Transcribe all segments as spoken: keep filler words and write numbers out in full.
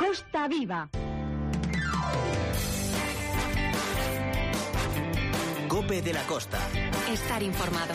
Costa Viva. COPE de la Costa. Estar informado.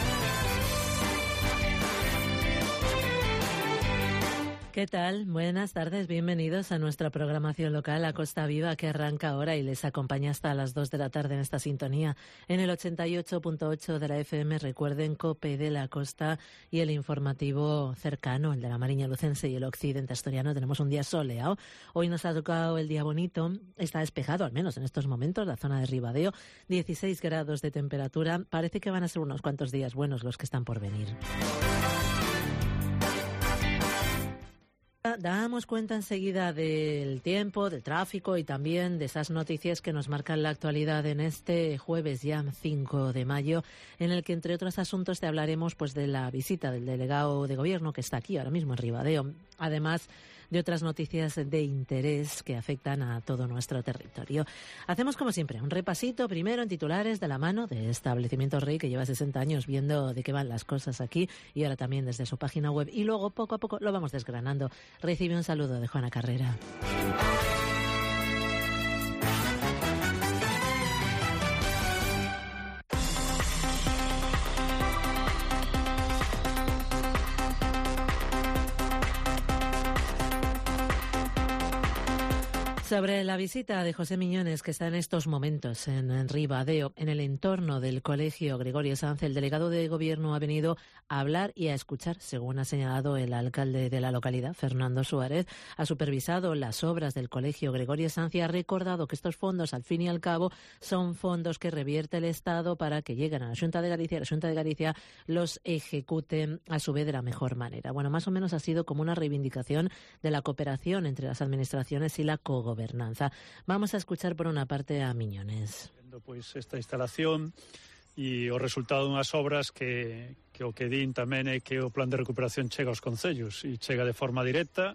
¿Qué tal? Buenas tardes, bienvenidos a nuestra programación local, a Costa Viva, que arranca ahora y les acompaña hasta las dos de la tarde en esta sintonía. En el ochenta y ocho punto ocho de la F M, recuerden, COPE de la Costa y el informativo cercano, el de la Mariña Lucense y el occidente asturiano. Tenemos un día soleado. Hoy nos ha tocado el día bonito. Está despejado, al menos en estos momentos, la zona de Ribadeo. dieciséis grados de temperatura. Parece que van a ser unos cuantos días buenos los que están por venir. Damos cuenta enseguida del tiempo, del tráfico y también de esas noticias que nos marcan la actualidad en este jueves ya cinco de mayo, en el que entre otros asuntos te hablaremos pues de la visita del delegado de gobierno que está aquí ahora mismo en Ribadeo, además de otras noticias de interés que afectan a todo nuestro territorio. Hacemos como siempre un repasito primero en titulares de la mano de Establecimientos Rey, que lleva sesenta años viendo de qué van las cosas aquí y ahora también desde su página web, y luego poco a poco lo vamos desgranando. Recibe un saludo de Juana Carrera. Sobre la visita de José Miñones, que está en estos momentos en, en Ribadeo, en el entorno del Colegio Gregorio Sanz, el delegado de Gobierno ha venido a hablar y a escuchar, según ha señalado el alcalde de la localidad, Fernando Suárez. Ha supervisado las obras del Colegio Gregorio Sanz y ha recordado que estos fondos, al fin y al cabo, son fondos que revierte el Estado para que lleguen a la Xunta de Galicia y la Xunta de Galicia los ejecuten a su vez de la mejor manera. Bueno, más o menos ha sido como una reivindicación de la cooperación entre las administraciones y la cogobernanza. Gobernanza. Vamos a escuchar por una parte a Miñones. Pois esta instalación e o resultado dunhas obras que, que o que din tamén é que o plan de recuperación chega aos concellos e chega de forma directa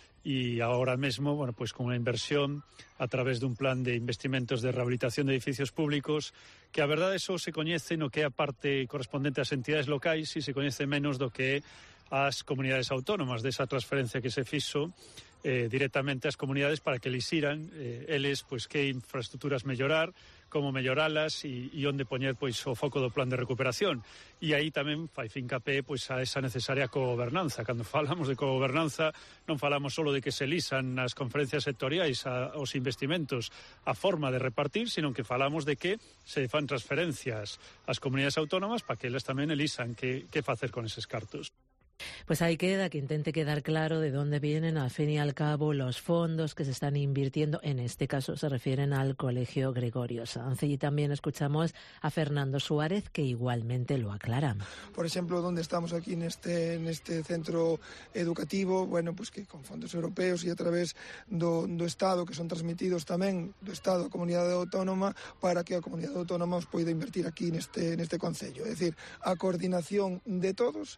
e agora mesmo, bueno, pois con unha inversión a través dun plan de investimentos de rehabilitación de edificios públicos que a verdade só se coñece no que é a parte correspondente ás entidades locais e se coñece menos do que é as comunidades autónomas, desa transferencia que se fixo eh, directamente ás comunidades para que eles iran, eh, eles, pois, que infraestructuras mellorar, como melloralas e, e onde poñer, pois, o foco do plan de recuperación. E aí tamén fai fincapé, pois, a esa necesaria cogobernanza. Cando falamos de cogobernanza non falamos só de que se lisan nas conferencias sectoriais a, os investimentos, a forma de repartir, sino que falamos de que se fan transferencias ás comunidades autónomas para que eles tamén elisan que, que facer con eses cartos. Pues ahí queda que intente quedar claro de dónde vienen al fin y al cabo los fondos que se están invirtiendo. En este caso se refieren al Colegio Gregorio Sanz. Y también escuchamos a Fernando Suárez, que igualmente lo aclara. Por ejemplo, donde estamos aquí en este, en este centro educativo, bueno, pues que con fondos europeos e a través do, do Estado, que son transmitidos tamén do Estado á comunidade autónoma, para que a comunidade autónoma os poida invertir aquí neste, neste concello. É dicir, a coordinación de todos.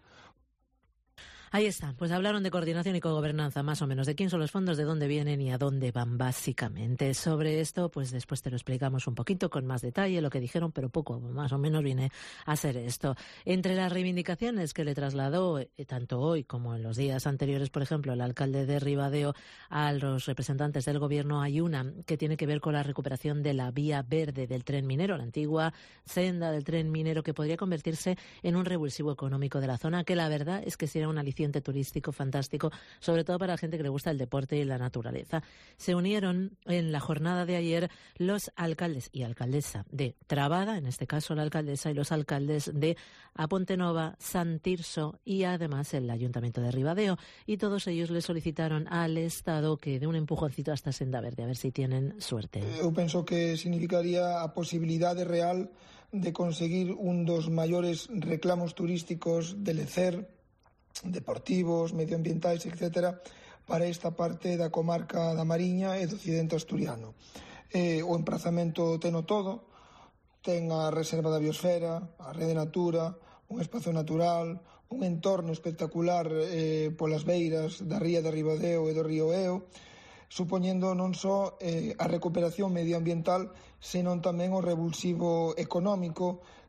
Ahí está, pues hablaron de coordinación y cogobernanza, más o menos, de quién son los fondos, de dónde vienen y a dónde van básicamente. Sobre esto, pues después te lo explicamos un poquito con más detalle, lo que dijeron, pero poco, más o menos viene a ser esto. Entre las reivindicaciones que le trasladó, eh, tanto hoy como en los días anteriores, por ejemplo, el alcalde de Ribadeo a los representantes del gobierno, hay una que tiene que ver con la recuperación de la vía verde del tren minero, la antigua senda del tren minero, que podría convertirse en un revulsivo económico de la zona, que la verdad es que sería una aliciente turístico fantástico, sobre todo para la gente que le gusta el deporte y la naturaleza. Se unieron en la jornada de ayer los alcaldes y alcaldesa de Trabada, en este caso la alcaldesa, y los alcaldes de Apontenova, San Tirso y además el Ayuntamiento de Ribadeo, y todos ellos le solicitaron al Estado que dé un empujoncito a esta senda verde, a ver si tienen suerte. Eu penso que significaría a posibilidade real de conseguir un dos maiores reclamos turísticos de Lecer, deportivos, medioambientais, etcétera, para esta parte da comarca da Mariña e do occidente asturiano. Eh, o emprazamento teno todo, ten a reserva da biosfera, a rede natura, un espazo natural, un entorno espectacular eh, polas beiras da ría de Ribadeo e do río Eo, supoñendo non só eh, a recuperación medioambiental, senón tamén o revulsivo económico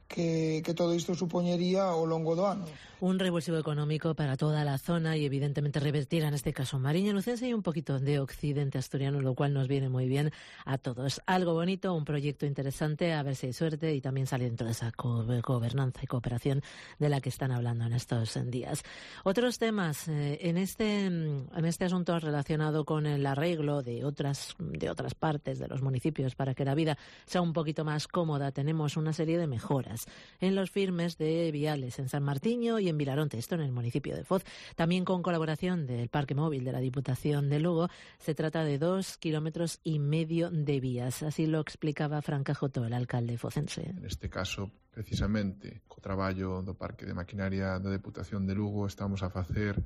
que, que todo isto supoñería ao longo do ano. Un revulsivo económico para toda la zona y evidentemente revertir en este caso Mariña Lucense y un poquito de occidente asturiano, lo cual nos viene muy bien a todos. Algo bonito, un proyecto interesante, a ver si hay suerte y también sale dentro de esa co gobernanza y cooperación de la que están hablando en estos días. Otros temas eh, en este en este asunto relacionado con el arreglo de otras de otras partes de los municipios para que la vida sea un poquito más cómoda, tenemos una serie de mejoras en los firmes de viales en San Martiño y en Vilaronte, esto en el municipio de Foz, también con colaboración del Parque Móvil de la Diputación de Lugo. Se trata de dos kilómetros y medio de vías, así lo explicaba Fran Cajoto, el alcalde focense. En este caso, precisamente, co traballo do Parque de Maquinaria da Deputación de Lugo, estamos a facer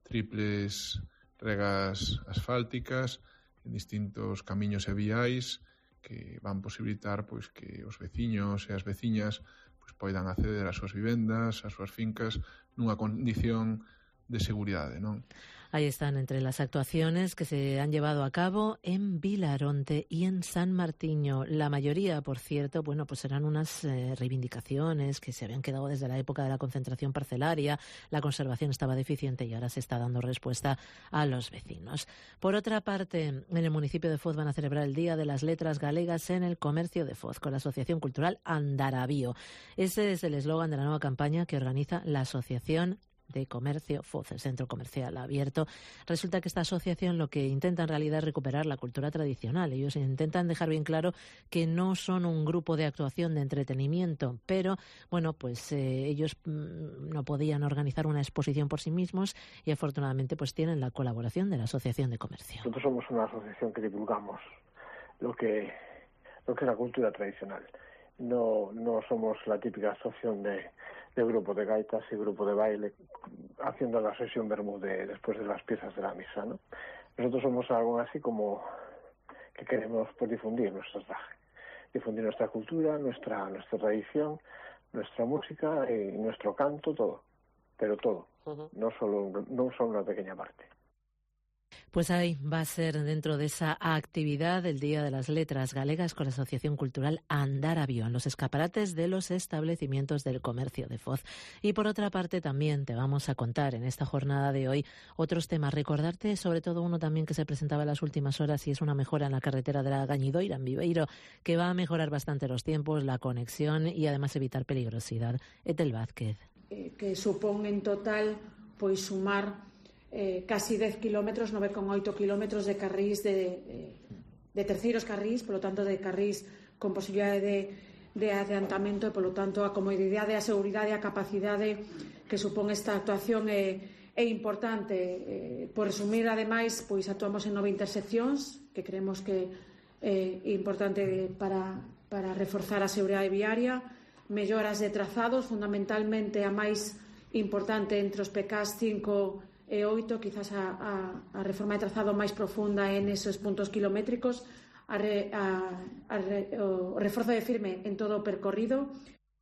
triples regas asfálticas en distintos camiños e viais que van posibilitar pois que os veciños e as veciñas pois poidan acceder ás súas vivendas, ás súas fincas nunha condición de seguridade, non? Ahí están entre las actuaciones que se han llevado a cabo en Vilaronte y en San Martiño. La mayoría, por cierto, bueno, pues eran unas eh, reivindicaciones que se habían quedado desde la época de la concentración parcelaria. La conservación estaba deficiente y ahora se está dando respuesta a los vecinos. Por otra parte, en el municipio de Foz van a celebrar el Día de las Letras Galegas en el comercio de Foz con la Asociación Cultural Andarabío. Ese es el eslogan de la nueva campaña que organiza la Asociación de Comercio Foz, el centro comercial abierto. Resulta que esta asociación lo que intenta en realidad es recuperar la cultura tradicional. Ellos intentan dejar bien claro que no son un grupo de actuación de entretenimiento, pero bueno, pues eh, ellos mmm, no podían organizar una exposición por sí mismos y afortunadamente pues tienen la colaboración de la Asociación de Comercio. Nosotros somos una asociación que divulgamos lo que, lo que es la cultura tradicional. No, no somos la típica asociación de de grupo de gaitas y grupo de baile haciendo la sesión bermude después de las piezas de la misa, ¿no? Nosotros somos algo así como que queremos pues, difundir nuestro traje, difundir nuestra cultura, nuestra nuestra tradición, nuestra música y nuestro canto, todo, pero todo, uh-huh. no solo no solo una pequeña parte. Pues ahí va a ser dentro de esa actividad el Día de las Letras Galegas con la Asociación Cultural Andarabío en los escaparates de los establecimientos del comercio de Foz. Y por otra parte también te vamos a contar en esta jornada de hoy otros temas. Recordarte sobre todo uno también que se presentaba en las últimas horas y es una mejora en la carretera de la Gañidoira en Viveiro que va a mejorar bastante los tiempos, la conexión y además evitar peligrosidad. Etel Vázquez. Eh, que supón en total pois sumar Eh, casi dez kilómetros, nove coma oito kilómetros de carrís de, de, de terceiros carrís, polo tanto de carrís con posibilidade de, de adiantamento e polo tanto a comodidade, a seguridade e a capacidade que supón esta actuación é, é importante. Eh, por resumir, ademais, pois actuamos en nove interseccións que creemos que é importante para, para reforzar a seguridade viaria, melloras de trazados, fundamentalmente a máis importante entre os P K cinco e oito, quizás a, a, a reforma de trazado máis profunda en esos puntos kilométricos, a re, a, a re, o reforzo de firme en todo o percorrido.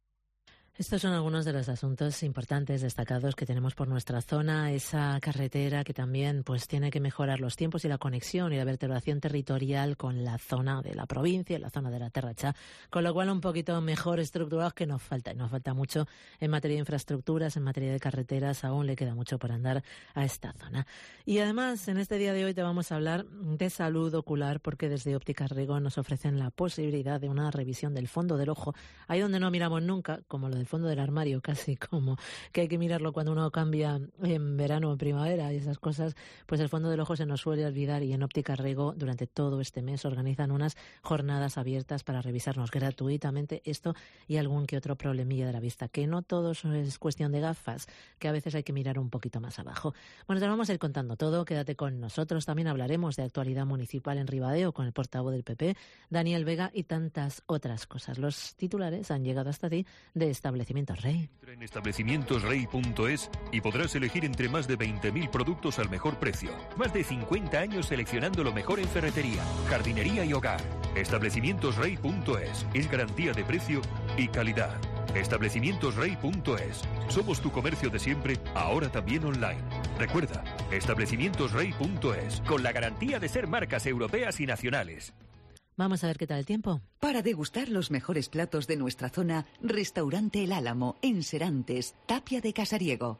Estos son algunos de los asuntos importantes destacados que tenemos por nuestra zona, esa carretera que también pues tiene que mejorar los tiempos y la conexión y la vertebración territorial con la zona de la provincia, la zona de la Terra Cha, con lo cual un poquito mejor estructurados que nos falta, nos falta mucho en materia de infraestructuras, en materia de carreteras, aún le queda mucho por andar a esta zona. Y además, en este día de hoy te vamos a hablar de salud ocular porque desde Ópticas Rigo nos ofrecen la posibilidad de una revisión del fondo del ojo, ahí donde no miramos nunca, como lo del fondo del armario, casi como que hay que mirarlo cuando uno cambia en verano o en primavera y esas cosas, pues el fondo del ojo se nos suele olvidar y en Ópticas Rigo durante todo este mes organizan unas jornadas abiertas para revisarnos gratuitamente esto y algún que otro problemilla de la vista, que no todo es cuestión de gafas, que a veces hay que mirar un poquito más abajo. Bueno, te vamos a ir contando todo, quédate con nosotros, también hablaremos de actualidad municipal en Ribadeo con el portavoz del P P, Daniel Vega, y tantas otras cosas. Los titulares han llegado hasta ti de Establecimientos Rey. Entra en establecimientos rey punto es y podrás elegir entre más de veinte mil productos al mejor precio. Más de cincuenta años seleccionando lo mejor en ferretería, jardinería y hogar. establecimientos rey punto es es garantía de precio y calidad. establecimientos rey punto es. Somos tu comercio de siempre, ahora también online. Recuerda, establecimientos rey punto es, con la garantía de ser marcas europeas y nacionales. Vamos a ver qué tal el tiempo. Para degustar los mejores platos de nuestra zona, Restaurante El Álamo, en Serantes, Tapia de Casariego.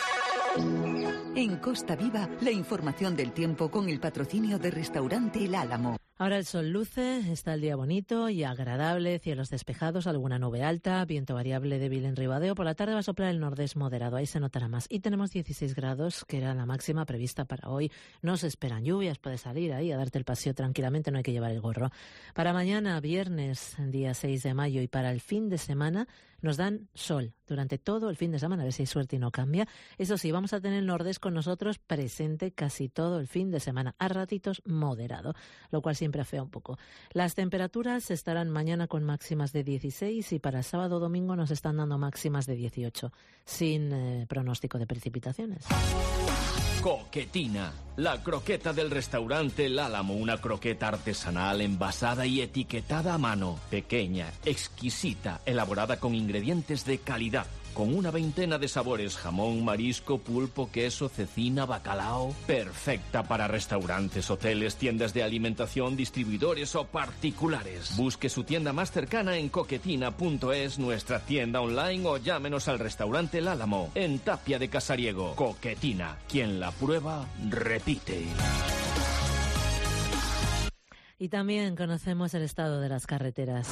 En Costa Viva, la información del tiempo con el patrocinio de Restaurante El Álamo. Ahora el sol luce, está el día bonito y agradable, cielos despejados, alguna nube alta, viento variable débil en Ribadeo. Por la tarde va a soplar el nordés moderado, ahí se notará más. Y tenemos dieciséis grados, que era la máxima prevista para hoy. No se esperan lluvias, puedes salir ahí a darte el paseo tranquilamente, no hay que llevar el gorro. Para mañana, viernes, día seis de mayo, y para el fin de semana, nos dan sol durante todo el fin de semana, a ver si hay suerte y no cambia. Eso sí, vamos a tener el nordés con nosotros presente casi todo el fin de semana, a ratitos moderado, lo cual siempre afea un poco. Las temperaturas estarán mañana con máximas de dieciséis y para sábado o domingo nos están dando máximas de dieciocho, sin eh, pronóstico de precipitaciones. Coquetina, la croqueta del restaurante El Álamo, una croqueta artesanal envasada y etiquetada a mano, pequeña, exquisita, elaborada con ingredientes de calidad, con una veintena de sabores: jamón, marisco, pulpo, queso, cecina, bacalao. Perfecta para restaurantes, hoteles, tiendas de alimentación, distribuidores o particulares. Busque su tienda más cercana en coquetina punto es, nuestra tienda online, o llámenos al restaurante El Álamo, en Tapia de Casariego. Coquetina, quien la prueba, repite. Y también conocemos el estado de las carreteras.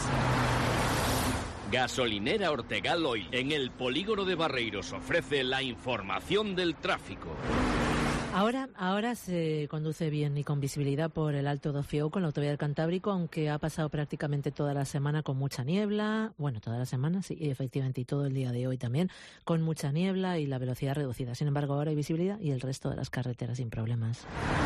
Gasolinera Ortegal Oil, en el polígono de Barreiros, ofrece la información del tráfico. Ahora, ahora se conduce bien y con visibilidad por el Alto do Fiou con la autovía del Cantábrico, aunque ha pasado prácticamente toda la semana con mucha niebla. Bueno, toda la semana, sí, efectivamente, y todo el día de hoy también, con mucha niebla y la velocidad reducida. Sin embargo, ahora hay visibilidad y el resto de las carreteras sin problemas.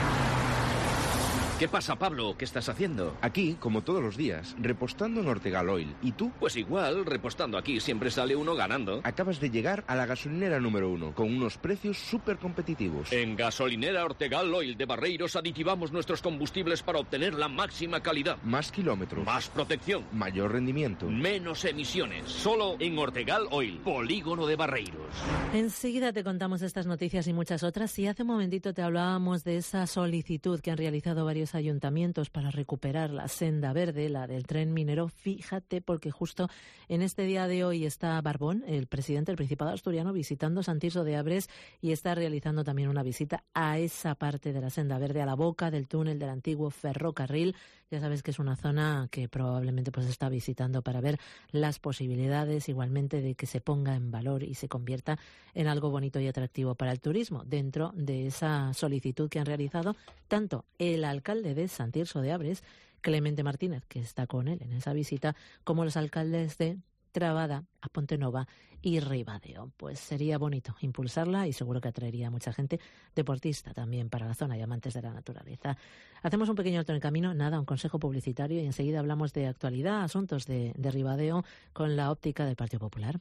¿Qué pasa, Pablo? ¿Qué estás haciendo? Aquí, como todos los días, repostando en Ortegal Oil. ¿Y tú? Pues igual, repostando aquí siempre sale uno ganando. Acabas de llegar a la gasolinera número uno, con unos precios súper competitivos. En Gasolinera Ortegal Oil de Barreiros aditivamos nuestros combustibles para obtener la máxima calidad. Más kilómetros. Más protección. Mayor rendimiento. Menos emisiones. Solo en Ortegal Oil, polígono de Barreiros. Enseguida te contamos estas noticias y muchas otras. Y hace un momentito te hablábamos de esa solicitud que han realizado varios ayuntamientos para recuperar la senda verde, la del tren minero. Fíjate, porque justo en este día de hoy está Barbón, el presidente del Principado asturiano, visitando Sant Tirso de Abres y está realizando también una visita a esa parte de la senda verde, a la boca del túnel del antiguo ferrocarril. Ya sabes que es una zona que probablemente pues está visitando para ver las posibilidades igualmente de que se ponga en valor y se convierta en algo bonito y atractivo para el turismo, dentro de esa solicitud que han realizado tanto el alcalde de Sant Tirso de Abres, Clemente Martínez, que está con él en esa visita, como los alcaldes de Trabada, a Pontenova y Ribadeo. Pues sería bonito impulsarla y seguro que atraería a mucha gente deportista también para la zona y amantes de la naturaleza. Hacemos un pequeño alto en el camino, nada, un consejo publicitario y enseguida hablamos de actualidad, asuntos de, de Ribadeo con la óptica del Partido Popular.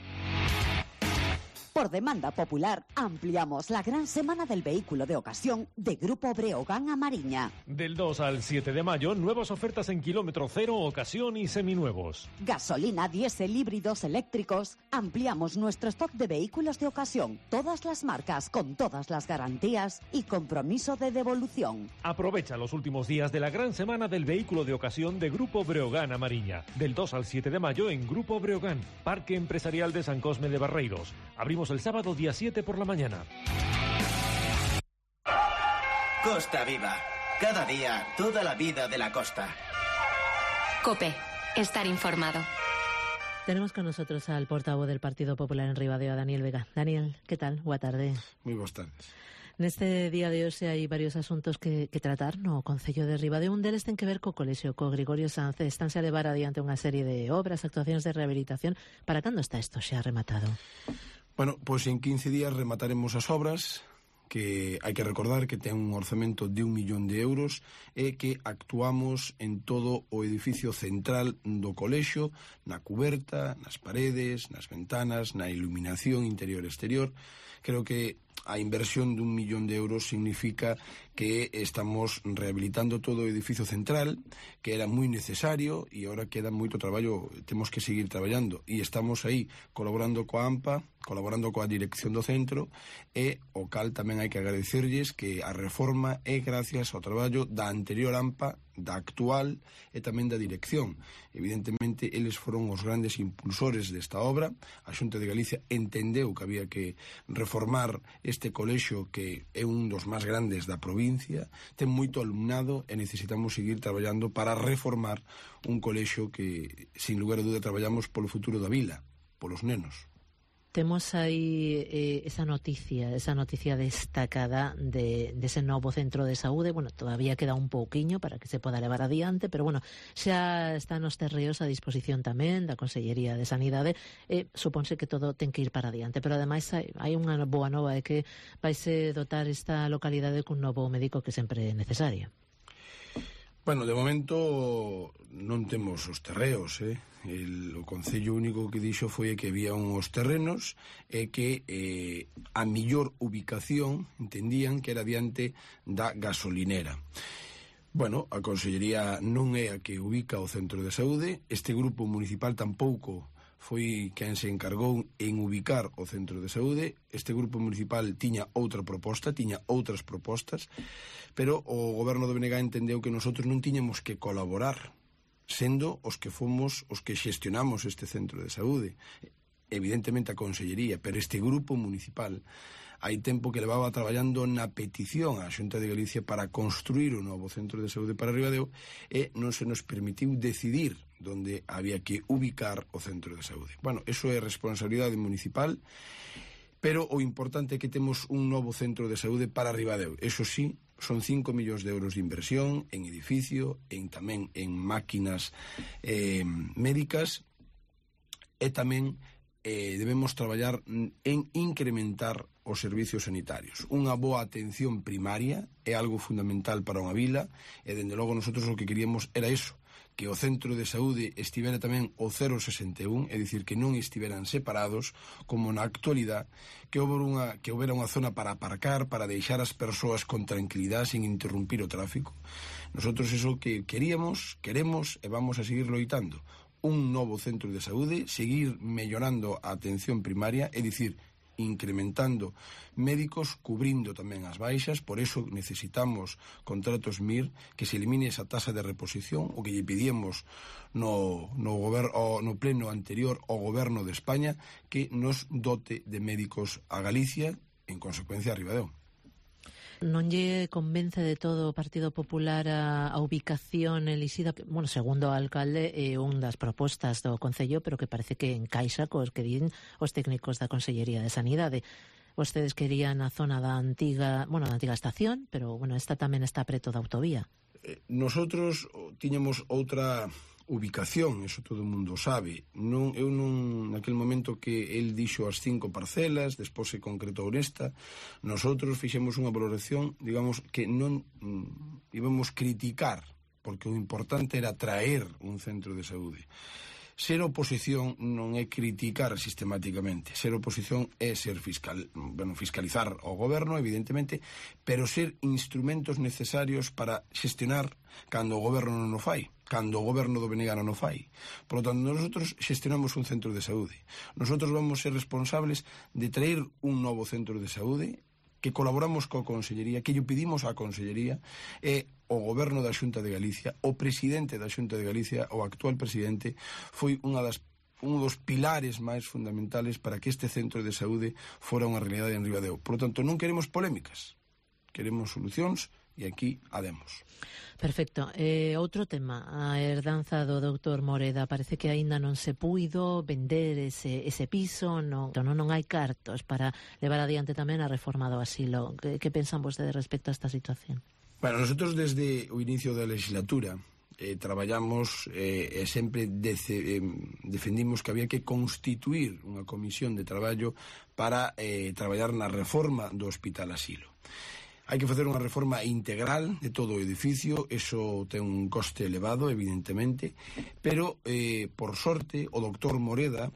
Por demanda popular, ampliamos la gran semana del vehículo de ocasión de Grupo Breogán a Mariña. Del dos al siete de mayo, nuevas ofertas en kilómetro cero, ocasión y seminuevos. Gasolina, diésel, híbridos, eléctricos. Ampliamos nuestro stock de vehículos de ocasión. Todas las marcas, con todas las garantías y compromiso de devolución. Aprovecha los últimos días de la gran semana del vehículo de ocasión de Grupo Breogán a Mariña. Del dos al siete de mayo en Grupo Breogán, Parque Empresarial de San Cosme de Barreiros. Abrimos el sábado día siete por la mañana. Costa Viva. Cada día, toda la vida de la costa. COPE. Estar informado. Tenemos con nosotros al portavoz del Partido Popular en Ribadeo, a Daniel Vega. Daniel, ¿qué tal? Boa tarde. Muy boas tardes. Neste día de hoxe hai varios asuntos que, que tratar no Concello de Ribadeo. Un deles ten que ver co colexio, co Gregorio Sanz. Estánse a levar adiante unha serie de obras, actuacións de rehabilitación. Para cando está isto xa rematado? Bueno, pois en quince días remataremos as obras, que hai que recordar que ten un orzamento de un millón de euros e que actuamos en todo o edificio central do colexio, na cuberta, nas paredes, nas ventanas, na iluminación interior e exterior. Creo que a inversión de un millón de euros significa que estamos rehabilitando todo o edificio central, que era moi necesario e agora queda moito traballo, temos que seguir traballando e estamos aí colaborando coa AMPA, colaborando coa dirección do centro e o cal tamén hai que agradecerlles que a reforma é gracias ao traballo da anterior AMPA da actual e tamén da dirección. Evidentemente, eles foron os grandes impulsores desta obra. A Xunta de Galicia entendeu que había que reformar este colexio que é un dos máis grandes da provincia, ten moito alumnado e necesitamos seguir traballando para reformar un colexio que, sin lugar a duda, traballamos polo futuro da vila, polos nenos. Temos aí eh, esa noticia, esa noticia destacada de, de ese novo centro de saúde. Bueno, todavía queda un pouquiño para que se poda levar adiante, pero bueno, xa está nos terreos a disposición tamén da Consellería de Sanidade. E supónse que todo ten que ir para adiante, pero ademais hai, hai unha boa nova, é que vaise dotar esta localidade cun novo médico que sempre é necesario. Bueno, de momento non temos os terreos, eh? El, o Concello único que dixo foi que había uns terrenos e que eh, a millor ubicación entendían que era diante da gasolinera. Bueno, a Consellería non é a que ubica o centro de saúde, este grupo municipal tampouco foi quen se encargou en ubicar o centro de saúde. Este grupo municipal tiña outra proposta, tiña outras propostas, pero o goberno do B N G entendeu que nosotros non tiñamos que colaborar, sendo os que fomos os que xestionamos este centro de saúde. Evidentemente a Consellería, pero este grupo municipal hai tempo que levaba traballando na petición á Xunta de Galicia para construir un novo centro de saúde para Ribadeo e non se nos permitiu decidir onde había que ubicar o centro de saúde. Bueno, eso é responsabilidade municipal, pero o importante é que temos un novo centro de saúde para Ribadeo. Eso sí, son cinco millóns de euros de inversión en edificio, en tamén en máquinas eh, médicas, e tamén eh, debemos traballar en incrementar os servicios sanitarios. Unha boa atención primaria é algo fundamental para unha vila, e dende logo nosotros o que queríamos era eso, que o centro de saúde estivera tamén o cero sesenta e un, é dicir, que non estiveran separados, como na actualidade, que houbera unha, que houbera unha zona para aparcar, para deixar as persoas con tranquilidade, sin interrumpir o tráfico. Nosotros eso que queríamos, queremos e vamos a seguir loitando. Un novo centro de saúde, seguir mellorando a atención primaria, é dicir, incrementando médicos, cubrindo tamén as baixas. Por eso necesitamos contratos M I R, que se elimine esa tasa de reposición, o que lle pedíamos no, no, goberno, no pleno anterior ao goberno de España, que nos dote de médicos a Galicia, en consecuencia a Ribadeo. Non lle convence de todo o Partido Popular a, a ubicación elixida, que, bueno, segundo o alcalde, é unha das propostas do Concello, pero que parece que encaixa cos que din os técnicos da Consellería de Sanidade. Vostedes querían a zona da antiga, bueno, da antiga estación, pero, bueno, esta tamén está preto da autovía. Eh, nosotros tiñamos outra ubicación, eso todo o mundo sabe. Non, eu non, naquele momento que el dixo as cinco parcelas, despois se concretou nesta, nosotros fixemos unha valoración, digamos, que non mm, íbamos criticar, porque o importante era traer un centro de saúde. Ser oposición non é criticar sistemáticamente. Ser oposición é ser fiscal, bueno, fiscalizar o goberno, evidentemente, pero ser instrumentos necesarios para xestionar cando o goberno non o fai, cando o goberno do B N G non o fai. Por lo tanto, nosotros xestionamos un centro de saúde. Nosotros vamos ser responsables de traer un novo centro de saúde, que colaboramos coa Consellería, que lle pedimos á Consellería, e o goberno da Xunta de Galicia, o presidente da Xunta de Galicia, o actual presidente, foi unha das un dos pilares máis fundamentales para que este centro de saúde fora unha realidade en Ribadeo. Por lo tanto, non queremos polémicas, queremos solucións, e aquí a demos. Perfecto. Eh, outro tema, a herdanza do doutor Moreda. Parece que aínda non se puido vender ese, ese piso, non, non, non hai cartos para levar adiante tamén a reforma do asilo. Que, que pensan vostedes respecto a esta situación? Bueno, nosotros desde o inicio da legislatura eh, traballamos e eh, sempre dece, eh, defendimos que había que constituir unha comisión de traballo para eh, traballar na reforma do Hospital Asilo. Hai que facer unha reforma integral de todo o edificio, eso ten un coste elevado, evidentemente, pero, eh, por sorte, o doutor Moreda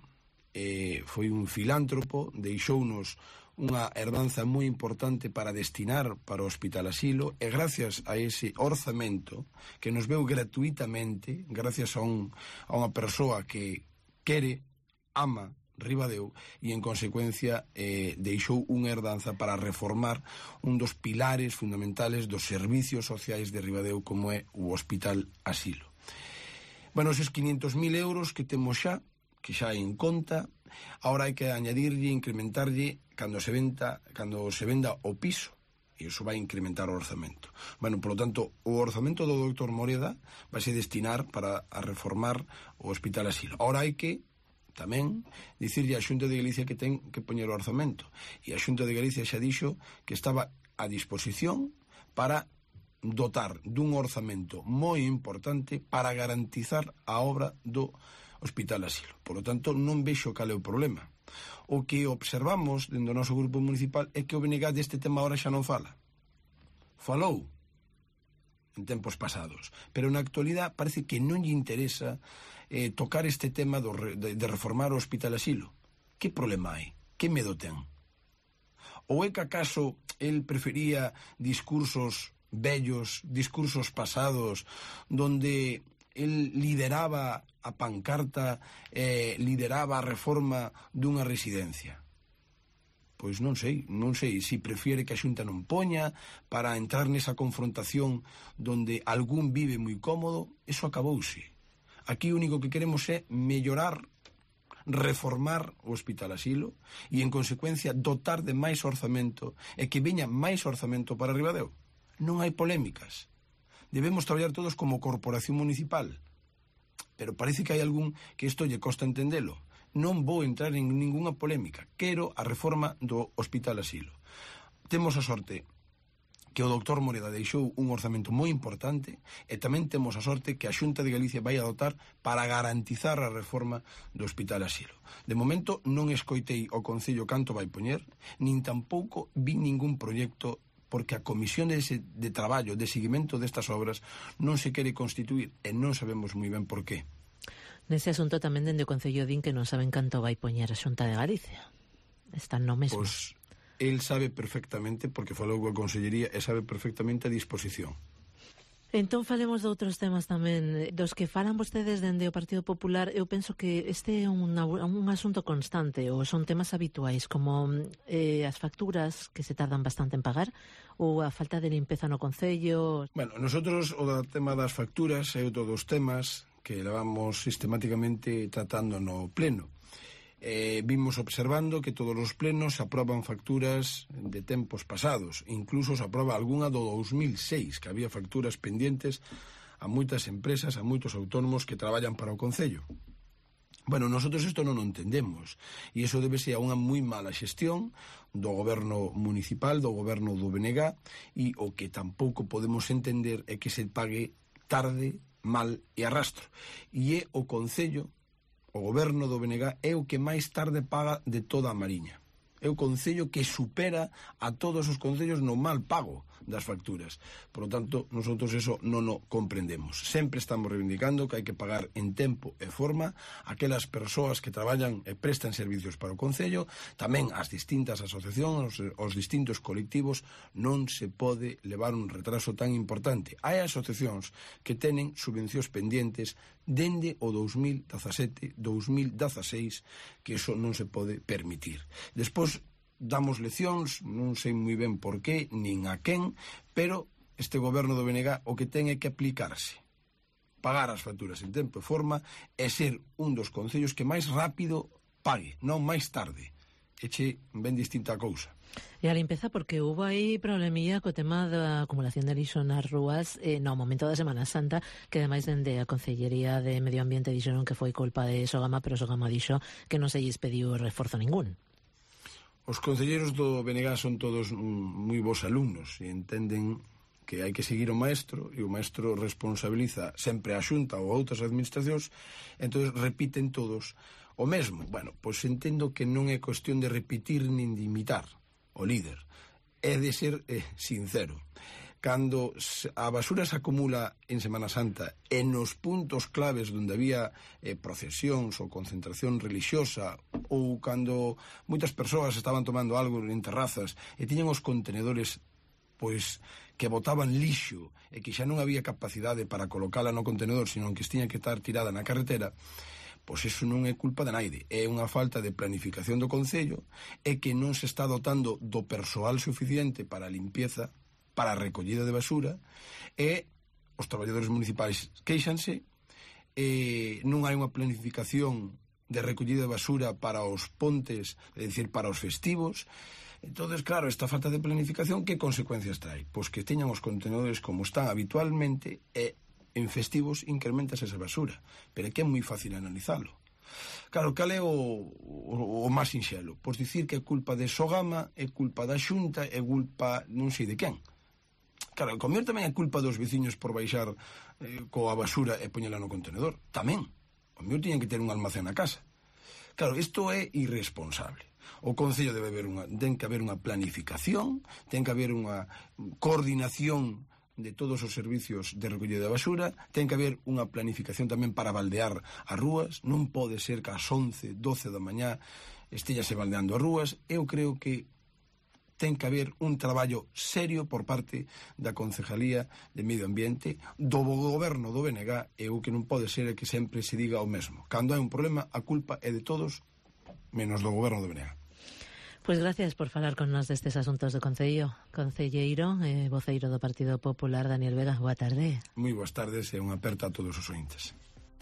eh, foi un filántropo, deixounos unha herdanza moi importante para destinar para o Hospital Asilo, e gracias a ese orzamento que nos veu gratuitamente, gracias a, un, a unha persoa que quere, ama Ribadeo e, en consecuencia, eh, deixou unha herdanza para reformar un dos pilares fundamentales dos servicios sociais de Ribadeo, como é o Hospital Asilo. Bueno, esos quinhentos mil euros que temos xa, que xa en conta, ahora hai que añadirlle, incrementarlle cando se venda, cando se venda o piso, e iso vai incrementar o orzamento. Bueno, polo tanto, o orzamento do doutor Moreda vai se destinar para a reformar o Hospital Asilo. Ahora hai que tamén dicirlle á Xunta de Galicia que ten que poñer o orzamento, e a Xunta de Galicia xa dixo que estaba a disposición para dotar dun orzamento moi importante para garantizar a obra do Hospital Asilo. Por lo tanto, non vexo cal é o problema. O que observamos dentro do noso grupo municipal é que o B N G deste tema ahora xa non fala. Falou en tempos pasados, pero na actualidade parece que non lle interesa eh, tocar este tema do, de, de reformar o Hospital Asilo. Que problema hai? Que medo ten? Ou é que acaso el prefería discursos vellos, discursos pasados, donde el lideraba a pancarta, eh, lideraba a reforma dunha residencia? Pois non sei, non sei se prefiere que a Xunta non poña para entrar nesa confrontación donde algún vive moi cómodo. Eso acabouse. Aquí o único que queremos é mellorar, reformar o Hospital Asilo e, en consecuencia, dotar de máis orzamento e que veña máis orzamento para Ribadeo. Non hai polémicas. Debemos traballar todos como corporación municipal. Pero parece que hai algún que isto lle costa entendelo. Non vou entrar en ninguna polémica. Quero a reforma do Hospital Asilo. Temos a sorte que o doutor Moreda deixou un orzamento moi importante e tamén temos a sorte que a Xunta de Galicia vai a dotar para garantizar a reforma do Hospital Asilo. De momento non escoitei o Concello canto vai poñer, nin tampouco vi ningún proxecto, porque a Comisión de, de Traballo, de seguimento destas obras, non se quere constituir e non sabemos moi ben por qué. Nese asunto tamén dende o Concello din que non saben canto vai poñer a Xunta de Galicia. Están no mesmo. Pois el sabe perfectamente, porque falou coa Consellería, e sabe perfectamente a disposición. Entón falemos de outros temas tamén, dos que falan vostedes dende o Partido Popular. Eu penso que este é un, un asunto constante, ou son temas habituais, como eh, as facturas que se tardan bastante en pagar, ou a falta de limpeza no Concello. Bueno, nosotros o da tema das facturas é outro dos temas que levamos sistemáticamente tratando no pleno. Eh, vimos observando que todos os plenos se aproban facturas de tempos pasados, incluso se aproba algunha do dous mil seis, que había facturas pendientes a moitas empresas, a moitos autónomos que traballan para o Concello. Bueno, nosotros isto non o entendemos, e iso debe ser a unha moi mala xestión do goberno municipal, do goberno do B N G, e o que tampouco podemos entender é que se pague tarde, mal e arrastro. E é o Concello, o goberno do B N G, é o que máis tarde paga de toda a Mariña. É o concello que supera a todos os concellos no mal pago das facturas. Por lo tanto, nosotros eso non o comprendemos. Sempre estamos reivindicando que hai que pagar en tempo e forma aquelas persoas que traballan e prestan servicios para o concello, tamén as distintas asociacións, os, os distintos colectivos. Non se pode levar un retraso tan importante. Hai asociacións que tenen subvencións pendientes dende o dous mil dezasete, dous mil dezaseis, que iso non se pode permitir. Despois damos leccións, non sei moi ben por qué, nin a quen, pero este goberno do B N G o que ten é que aplicarse, pagar as facturas en tempo e forma e ser un dos concellos que máis rápido pague, non máis tarde. Eche ben distinta a cousa. E a limpeza, porque hubo aí problemilla co tema da acumulación de lixo nas rúas eh, no momento da Semana Santa, que ademais dende a Concellería de Medio Ambiente dixeron que foi culpa de Sogama, pero Sogama dixo que non se lles pediu reforzo ningún. Os concelleiros do B N G son todos moi bons alumnos e entenden que hai que seguir o maestro, e o maestro responsabiliza sempre a Xunta ou a outras administracións, entón repiten todos o mesmo. Bueno, pois entendo que non é cuestión de repetir nin de imitar o líder, é de ser eh, sincero. Cando a basura se acumula en Semana Santa e nos puntos claves onde había eh, procesións ou concentración religiosa, ou cando moitas persoas estaban tomando algo en terrazas e tiñan os contenedores pois que botaban lixo e que xa non había capacidade para colocala no contenedor, sino que tiña que estar tirada na carretera, Pois iso non é culpa de naide, é unha falta de planificación do Concello, é que non se está dotando do persoal suficiente para a limpieza, para a recollida de basura, e os traballadores municipais queixanse, e non hai unha planificación de recollida de basura para os pontes, é dicir, para os festivos. Entonces, claro, esta falta de planificación, que consecuencias trae? Pois que teñan os contenedores como están habitualmente e en festivos incrementas esa basura, pero é que é moi fácil analizalo. Claro, cal é o, o, o máis sinxelo? Pois dicir que é culpa de Sogama, é culpa da Xunta, é culpa non sei de quen. Claro, comer tamén é culpa dos veciños por baixar eh, coa basura e poñela no contenedor. Tamén. O mellor tiñen que ter un almacén na casa. Claro, isto é irresponsable. O Concello debe haber unha, ten que haber unha planificación, ten que haber unha coordinación de todos os servicios de recollida de basura, ten que haber unha planificación tamén para baldear as rúas, non pode ser que ás once, doce da mañá estéllase baldeando as rúas. Eu creo que ten que haber un traballo serio por parte da Concejalía de Medio Ambiente, do goberno do B N G, e o que non pode ser é que sempre se diga o mesmo. Cando hai un problema, a culpa é de todos, menos do goberno do B N G. Pois gracias por falar con nós destes asuntos do Concello. Concelleiro, eh, voceiro do Partido Popular, Daniel Vega, boa tarde. Moi boas tardes e unha aperta a todos os ointes.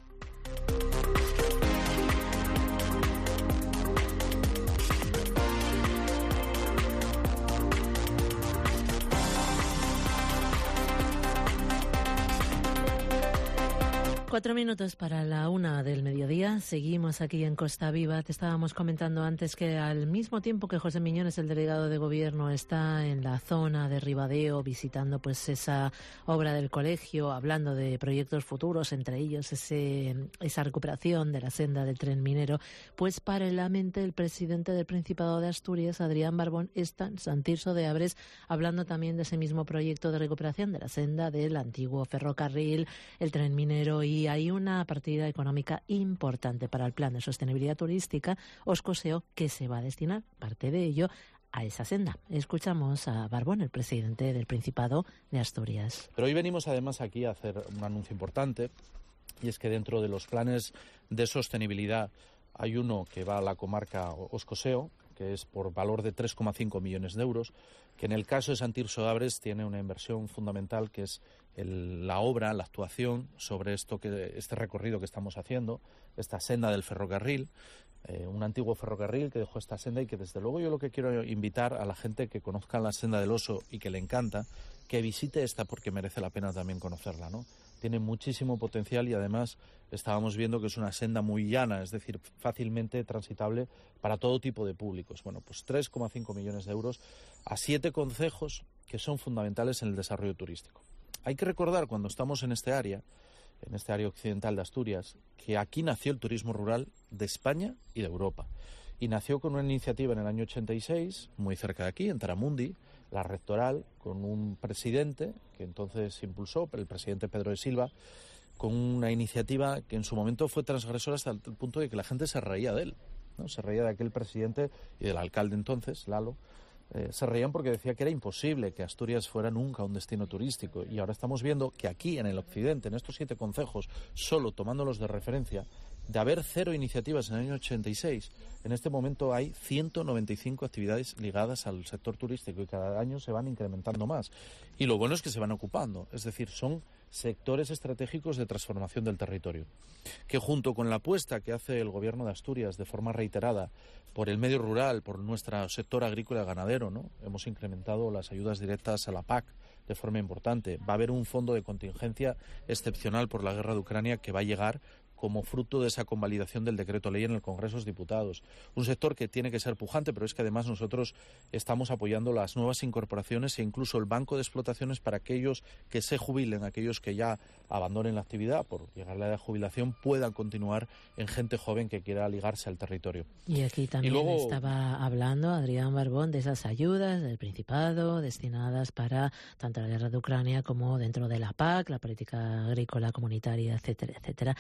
Cuatro minutos para la una del mediodía. Seguimos aquí en Costa Viva. Te estábamos comentando antes que al mismo tiempo que José Miñones, el delegado de gobierno, está en la zona de Ribadeo visitando pues esa obra del colegio, hablando de proyectos futuros, entre ellos ese, esa recuperación de la senda del tren minero, pues paralelamente el presidente del Principado de Asturias, Adrián Barbón, está en San Tirso de Abres hablando también de ese mismo proyecto de recuperación de la senda del antiguo ferrocarril, el tren minero, y hay una partida económica importante para el plan de sostenibilidad turística Oscoseo, que se va a destinar parte de ello a esa senda. Escuchamos a Barbón, el presidente del Principado de Asturias. Pero hoy venimos además aquí a hacer un anuncio importante, y es que dentro de los planes de sostenibilidad hay uno que va a la comarca Oscoseo, que es por valor de tres coma cinco millones de euros, que en el caso de San Tirso de Abres tiene una inversión fundamental, que es el, la obra, la actuación sobre esto que este recorrido que estamos haciendo, esta senda del ferrocarril, eh, un antiguo ferrocarril que dejó esta senda, y que desde luego yo lo que quiero invitar a la gente que conozca la senda del Oso y que le encanta, que visite esta, porque merece la pena también conocerla, ¿no? Tiene muchísimo potencial y además estábamos viendo que es una senda muy llana, es decir, fácilmente transitable para todo tipo de públicos. Bueno, pues tres coma cinco millones de euros a siete concejos que son fundamentales en el desarrollo turístico. Hay que recordar, cuando estamos en este área, en este área occidental de Asturias, que aquí nació el turismo rural de España y de Europa. Y nació con una iniciativa en el año ochenta y seis, muy cerca de aquí, en Taramundi, la rectoral, con un presidente que entonces impulsó, el presidente Pedro de Silva, con una iniciativa que en su momento fue transgresora hasta el punto de que la gente se reía de él, ¿no? Se reía de aquel presidente y del alcalde entonces, Lalo. Eh, se reían porque decía que era imposible que Asturias fuera nunca un destino turístico, y ahora estamos viendo que aquí en el occidente, en estos siete concejos, solo tomándolos de referencia, de haber cero iniciativas en el año ochenta y seis, en este momento hay ciento noventa y cinco actividades ligadas al sector turístico, y cada año se van incrementando más. Y lo bueno es que se van ocupando, es decir, son sectores estratégicos de transformación del territorio, que junto con la apuesta que hace el Gobierno de Asturias de forma reiterada por el medio rural, por nuestro sector agrícola y ganadero, ¿no? Hemos incrementado las ayudas directas a la P A C de forma importante. Va a haber un fondo de contingencia excepcional por la guerra de Ucrania que va a llegar como fruto de esa convalidación del decreto ley en el Congreso de los Diputados. Un sector que tiene que ser pujante, pero es que además nosotros estamos apoyando las nuevas incorporaciones e incluso el banco de explotaciones para aquellos que se jubilen, aquellos que ya abandonen la actividad por llegar a la edad de jubilación, puedan continuar en gente joven que quiera ligarse al territorio. Y aquí también y luego, estaba hablando Adrián Barbón de esas ayudas del Principado destinadas para tanto la guerra de Ucrania como dentro de la P A C, la política agrícola comunitaria, etcétera, etcétera.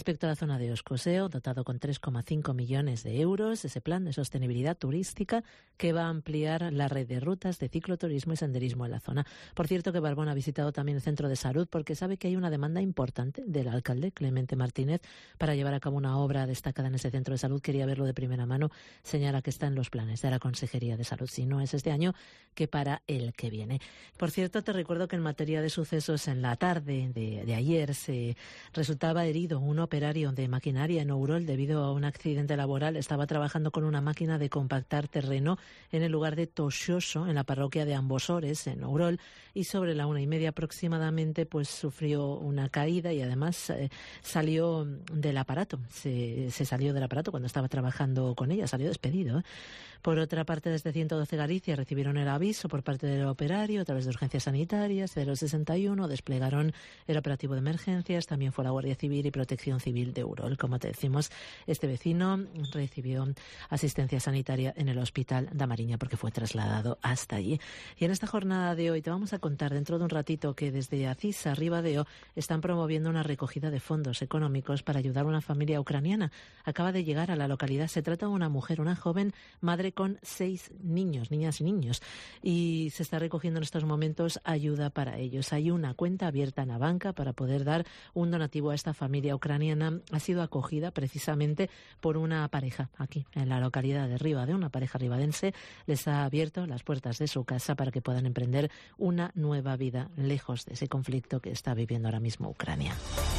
Respecto a la zona de Oscoseo, dotado con tres coma cinco millones de euros, ese plan de sostenibilidad turística que va a ampliar la red de rutas de cicloturismo y senderismo en la zona. Por cierto, que Barbón ha visitado también el centro de salud porque sabe que hay una demanda importante del alcalde Clemente Martínez para llevar a cabo una obra destacada en ese centro de salud. Quería verlo de primera mano. Señala que está en los planes de la Consejería de Salud. Si no es este año, que para el que viene. Por cierto, te recuerdo que en materia de sucesos, en la tarde de, de ayer se resultaba herido un operario de maquinaria en Ourol debido a un accidente laboral. Estaba trabajando con una máquina de compactar terreno en el lugar de Toxoso, en la parroquia de Ambosores, en Ourol, y sobre la una y media aproximadamente pues sufrió una caída y además eh, salió del aparato. Se, se salió del aparato cuando estaba trabajando con ella, salió despedido, ¿eh? Por otra parte, desde ciento doce Galicia recibieron el aviso por parte del operario a través de urgencias sanitarias. cero sesenta y uno desplegaron el operativo de emergencias. También fue la Guardia Civil y Protección Civil de Urol. Como te decimos, este vecino recibió asistencia sanitaria en el Hospital da Mariña porque fue trasladado hasta allí. Y en esta jornada de hoy te vamos a contar dentro de un ratito que desde Acisa, Ribadeo, están promoviendo una recogida de fondos económicos para ayudar a una familia ucraniana. Acaba de llegar a la localidad. Se trata de una mujer, una joven madre con seis niños, niñas y niños, y se está recogiendo en estos momentos ayuda para ellos. Hay una cuenta abierta en la banca para poder dar un donativo a esta familia ucraniana. Ha sido acogida precisamente por una pareja aquí en la localidad de Ribadeo, una pareja ribadense. Les ha abierto las puertas de su casa para que puedan emprender una nueva vida lejos de ese conflicto que está viviendo ahora mismo Ucrania.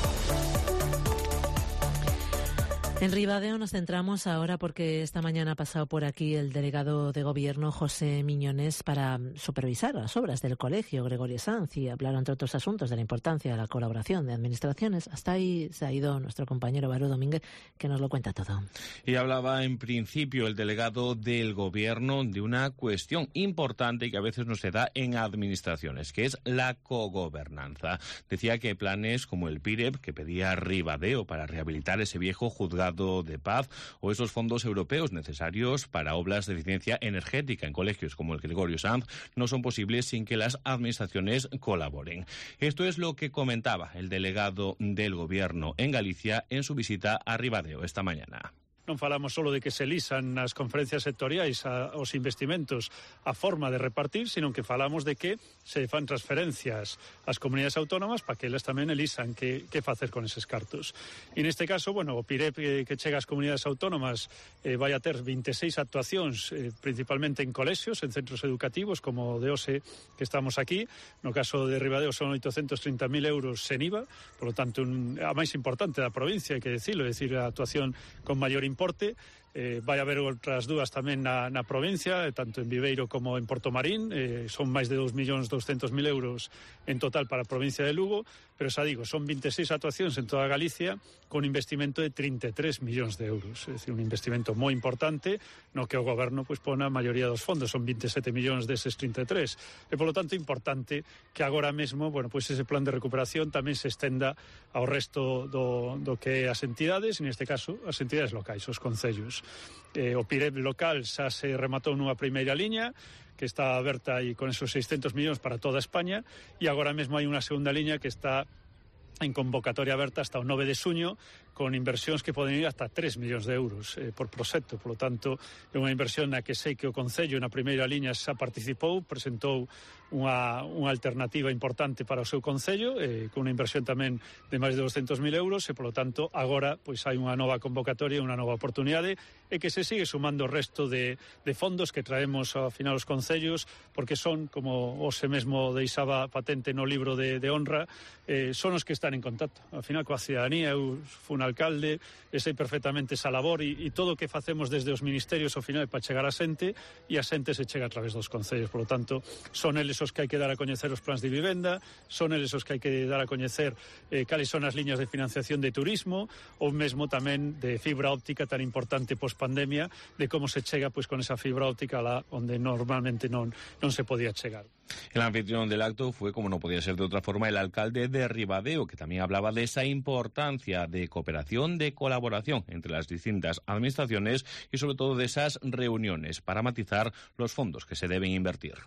En Ribadeo nos centramos ahora porque esta mañana ha pasado por aquí el delegado de Gobierno, José Miñones, para supervisar las obras del colegio Gregorio Sanz y hablar, entre otros asuntos, de la importancia de la colaboración de administraciones. Hasta ahí se ha ido nuestro compañero Barú Domínguez, que nos lo cuenta todo. Y hablaba en principio el delegado del Gobierno de una cuestión importante que a veces no se da en administraciones, que es la cogobernanza. Decía que planes como el P I R E P, que pedía Ribadeo para rehabilitar ese viejo juzgado de paz, o esos fondos europeos necesarios para obras de eficiencia energética en colegios como el Gregorio Sanz, no son posibles sin que las administraciones colaboren. Esto es lo que comentaba el delegado del Gobierno en Galicia en su visita a Ribadeo esta mañana. Non falamos solo de que se lisan nas conferencias sectoriais a, os investimentos a forma de repartir, sino que falamos de que se fan transferencias ás comunidades autónomas para que elas tamén elisan que, que facer con eses cartos. E neste caso, bueno, o P I R E P que, que chega ás comunidades autónomas eh, vai a ter vinte e seis actuacións, eh, principalmente en colexios, en centros educativos, como o de Ose que estamos aquí. No caso de Ribadeo son oitocentos trinta mil euros sen I V A, por lo tanto, un, a máis importante da provincia, hai que decirlo, é dicir, a actuación con maior importe. importe. Eh, vai haber outras dúas tamén na, na provincia, tanto en Viveiro como en Porto Marín. Eh, son máis de dos millóns doscientos mil euros en total para a provincia de Lugo, pero xa digo, son vinte e seis actuacións en toda Galicia con investimento de trinta e tres millóns de euros. É dicir, un investimento moi importante no que o Goberno pues, pon a maioría dos fondos, son vinte e sete millóns deses trinta e tres. E, polo tanto, importante que agora mesmo, bueno, pues ese plan de recuperación tamén se estenda ao resto do, do que é as entidades, e neste caso, as entidades locais, os concellos. Eh, o P I R E P local xa se rematou nunha primeira liña que está aberta aí con esos seiscentos millóns para toda España, e agora mesmo hai unha segunda liña que está en convocatoria aberta hasta o nove de xuño, con inversións que poden ir hasta tres millóns de euros eh, por proxecto. Por lo tanto, é unha inversión na que sei que o Concello na primeira liña xa participou, presentou unha, unha alternativa importante para o seu Concello, eh, con unha inversión tamén de máis de doscientos mil euros, e, por lo tanto, agora pois hai unha nova convocatoria, unha nova oportunidade, e que se sigue sumando o resto de, de fondos que traemos ao final os Concellos, porque son, como o se mesmo deixaba patente no libro de, de honra, eh, son os que están en contacto. Ao final, coa cidadanía, eu fui un alcalde, e sei perfectamente esa labor, e, e todo o que facemos desde os ministerios ao final é para chegar a xente, e a xente se chega a través dos concellos. Por lo tanto, son eles os que hai que dar a coñecer os plans de vivenda, son eles os que hai que dar a coñecer eh, cales son as liñas de financiación de turismo, ou mesmo tamén de fibra óptica tan importante post-pandemia, de como se chega pois, con esa fibra óptica lá onde normalmente non, non se podía chegar. El anfitrión del acto fue, como no podía ser de otra forma, el alcalde de Ribadeo, que también hablaba de esa importancia de cooperación, de colaboración entre las distintas administraciones y sobre todo de esas reuniones para matizar los fondos que se deben invertir.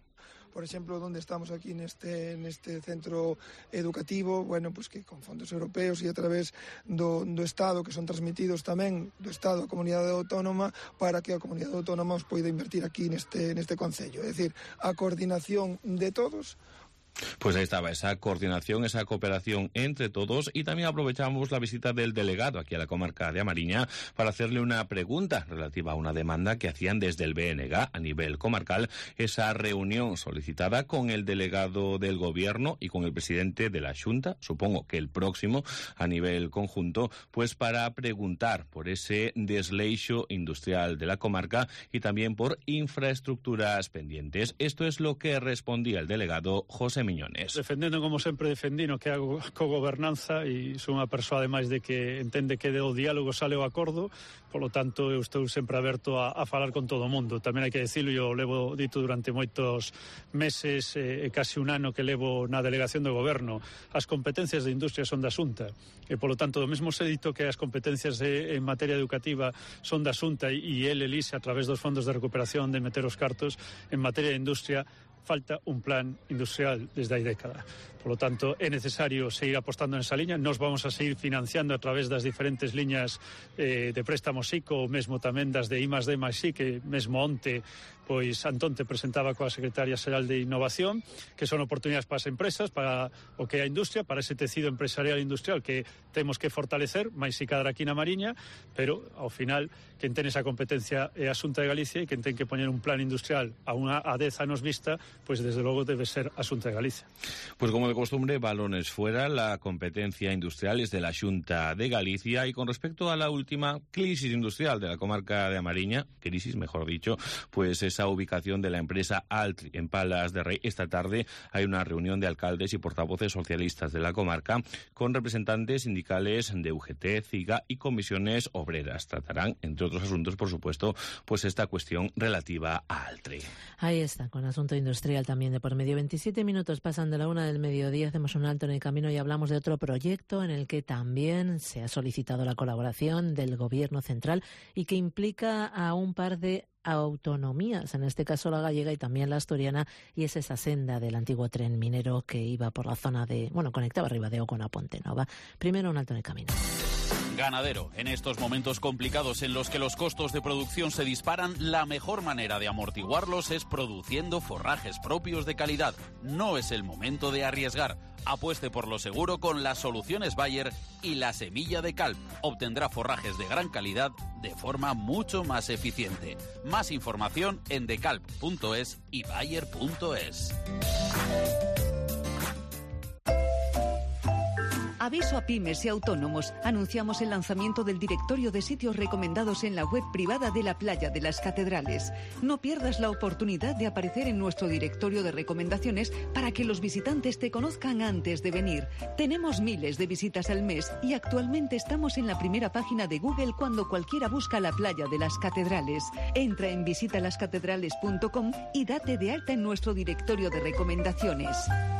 por exemplo, donde estamos aquí neste, neste centro educativo, bueno, pues que con fondos europeos e a través do, do Estado, que son transmitidos tamén do Estado a comunidade autónoma, para que a comunidade autónoma os poida invertir aquí neste, neste concello. É dicir, a coordinación de todos. Pues ahí estaba esa coordinación, esa cooperación entre todos, y también aprovechamos la visita del delegado aquí a la comarca de Amariña para hacerle una pregunta relativa a una demanda que hacían desde el B N G a nivel comarcal, esa reunión solicitada con el delegado del gobierno y con el presidente de la Xunta, supongo que el próximo a nivel conjunto, pues para preguntar por ese desleixo industrial de la comarca y también por infraestructuras pendientes. Esto es lo que respondía el delegado José Miñones. Defendendo como sempre defendino que hago cogobernanza, e son unha persoa ademais de que entende que do diálogo sale o acordo, polo tanto eu estou sempre aberto a, a falar con todo o mundo. Tamén hai que dicilo, eu levo dito durante moitos meses e eh, casi un ano que levo na delegación do goberno. As competencias de industria son da Xunta e polo tanto do mesmo se dito que as competencias de, en materia educativa son da Xunta e, e el elise a través dos fondos de recuperación de meter os cartos en materia de industria. Falta un plan industrial desde hai década. Por lo tanto, é necesario seguir apostando nesa liña. Nos vamos a seguir financiando a través das diferentes liñas eh, de préstamos I C O, ou mesmo tamén das de I más D máis I, que mesmo onte pois Antón te presentaba coa Secretaria Xeral de Innovación, que son oportunidades para as empresas, para o que é a industria, para ese tecido empresarial e industrial que temos que fortalecer, máis si cadra aquí na Mariña, pero ao final quen ten esa competencia é a Xunta de Galicia, e quen ten que poñer un plan industrial a unha a dez anos vista, pois desde logo debe ser a Xunta de Galicia. Pues como de costumbre, balones fuera, la competencia industrial es de la Xunta de Galicia, y con respecto a la última crisis industrial de la comarca de Amariña, crisis mejor dicho, pues esa ubicación de la empresa Altri en Palas de Rey. Esta tarde hay una reunión de alcaldes y portavoces socialistas de la comarca con representantes sindicales de U G T, CIGA y comisiones obreras. Tratarán, entre otros asuntos, por supuesto, pues esta cuestión relativa a Altri. Ahí está, con asunto industrial también de por medio. veintisiete minutos pasan de la una del mediodía, hacemos un alto en el camino y hablamos de otro proyecto en el que también se ha solicitado la colaboración del Gobierno central y que implica a un par de autonomías, en este caso la gallega y también la asturiana, y es esa senda del antiguo tren minero que iba por la zona de, bueno, conectaba Ribadeo con a Pontenova. Primero un alto en el camino. Ganadero. En estos momentos complicados en los que los costos de producción se disparan, la mejor manera de amortiguarlos es produciendo forrajes propios de calidad. No es el momento de arriesgar. Apueste por lo seguro con las soluciones Bayer y la semilla de Calp. Obtendrá forrajes de gran calidad de forma mucho más eficiente. Más información en decalp punto es y bayer punto es. Aviso a pymes y autónomos. Anunciamos el lanzamiento del directorio de sitios recomendados en la web privada de la Playa de las Catedrales. No pierdas la oportunidad de aparecer en nuestro directorio de recomendaciones para que los visitantes te conozcan antes de venir. Tenemos miles de visitas al mes y actualmente estamos en la primera página de Google cuando cualquiera busca la Playa de las Catedrales. Entra en visita las catedrales punto com y date de alta en nuestro directorio de recomendaciones.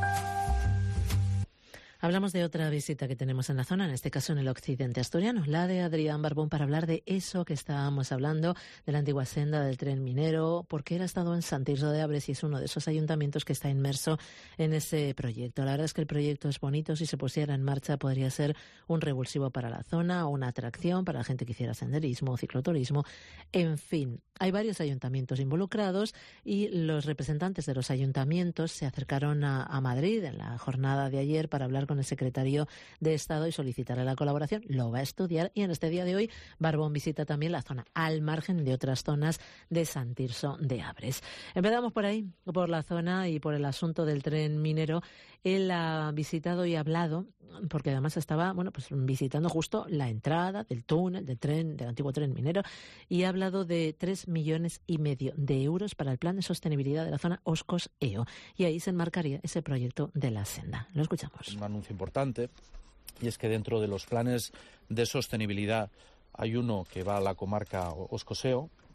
Hablamos de otra visita que tenemos en la zona, en este caso en el occidente asturiano, la de Adrián Barbón, para hablar de eso que estábamos hablando, de la antigua senda del tren minero, porque él ha estado en Sant Tirso de Abres y es uno de esos ayuntamientos que está inmerso en ese proyecto. La verdad es que el proyecto es bonito, si se pusiera en marcha podría ser un revulsivo para la zona, o una atracción para la gente que hiciera senderismo, cicloturismo, en fin. Hay varios ayuntamientos involucrados y los representantes de los ayuntamientos se acercaron a, a Madrid en la jornada de ayer para hablar con el secretario de Estado y solicitarle la colaboración. Lo va a estudiar y en este día de hoy Barbón visita también la zona, al margen de otras zonas de Sant Tirso de Abres. Empezamos por ahí, por la zona y por el asunto del tren minero. Él ha visitado y hablado, porque además estaba, bueno, pues visitando justo la entrada del túnel, del tren, del antiguo tren minero, y ha hablado de tres millones y medio de euros para el plan de sostenibilidad de la zona Oscos-Eo. Y ahí se enmarcaría ese proyecto de la senda. Lo escuchamos. Un anuncio importante, y es que dentro de los planes de sostenibilidad hay uno que va a la comarca Oscos-Eo,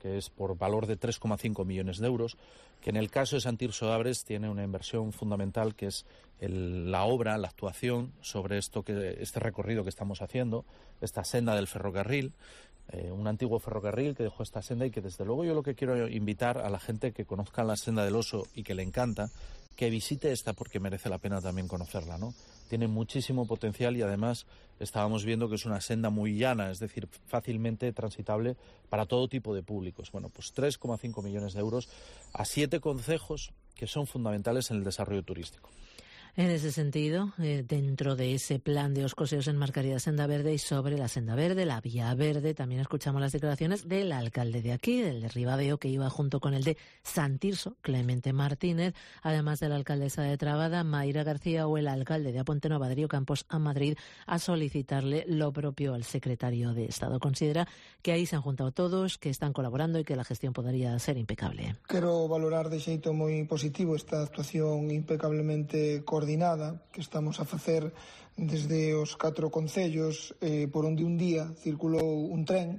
que es por valor de tres coma cinco millones de euros, que en el caso de Santirso Abres tiene una inversión fundamental, que es el, la obra, la actuación sobre esto que, este recorrido que estamos haciendo, esta senda del ferrocarril, eh, un antiguo ferrocarril que dejó esta senda, y que desde luego yo lo que quiero invitar a la gente que conozca la senda del Oso y que le encanta, que visite esta, porque merece la pena también conocerla, ¿no? Tiene muchísimo potencial, y además estábamos viendo que es una senda muy llana, es decir, fácilmente transitable para todo tipo de públicos. Bueno, pues tres coma cinco millones de euros a siete concejos que son fundamentales en el desarrollo turístico. En ese sentido, eh, dentro de ese plan de Oscoseo se enmarcaría Senda Verde, y sobre la Senda Verde, la Vía Verde, también escuchamos las declaraciones del alcalde de aquí, del de Ribadeo, que iba junto con el de Santirso, Clemente Martínez, además de la alcaldesa de Trabada, Mayra García, o el alcalde de Apontenova, Darío Campos, a Madrid a solicitarle lo propio al secretario de Estado. Considera que ahí se han juntado todos, que están colaborando y que la gestión podría ser impecable. Quero valorar de xeito moi positivo esta actuación impecablemente coordinada coordinada que estamos a facer desde os catro concellos, eh, por onde un día circulou un tren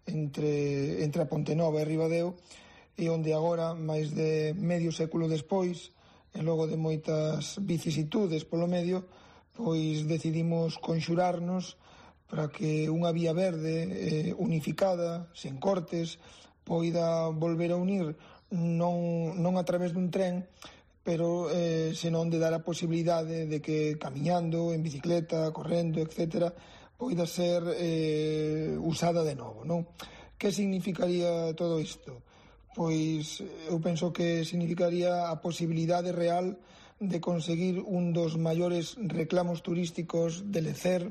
entre, entre a Pontenova e Ribadeo, e onde agora, máis de medio século despois, e logo de moitas vicisitudes polo medio, pois decidimos conxurarnos para que unha vía verde eh, unificada, sen cortes, poida volver a unir non, non a través dun tren, pero eh, senón de dar a posibilidade de que camiñando, en bicicleta, correndo, etcétera, poida ser eh, usada de novo, non? Que significaría todo isto? Pois eu penso que significaría a posibilidade real de conseguir un dos maiores reclamos turísticos de lecer,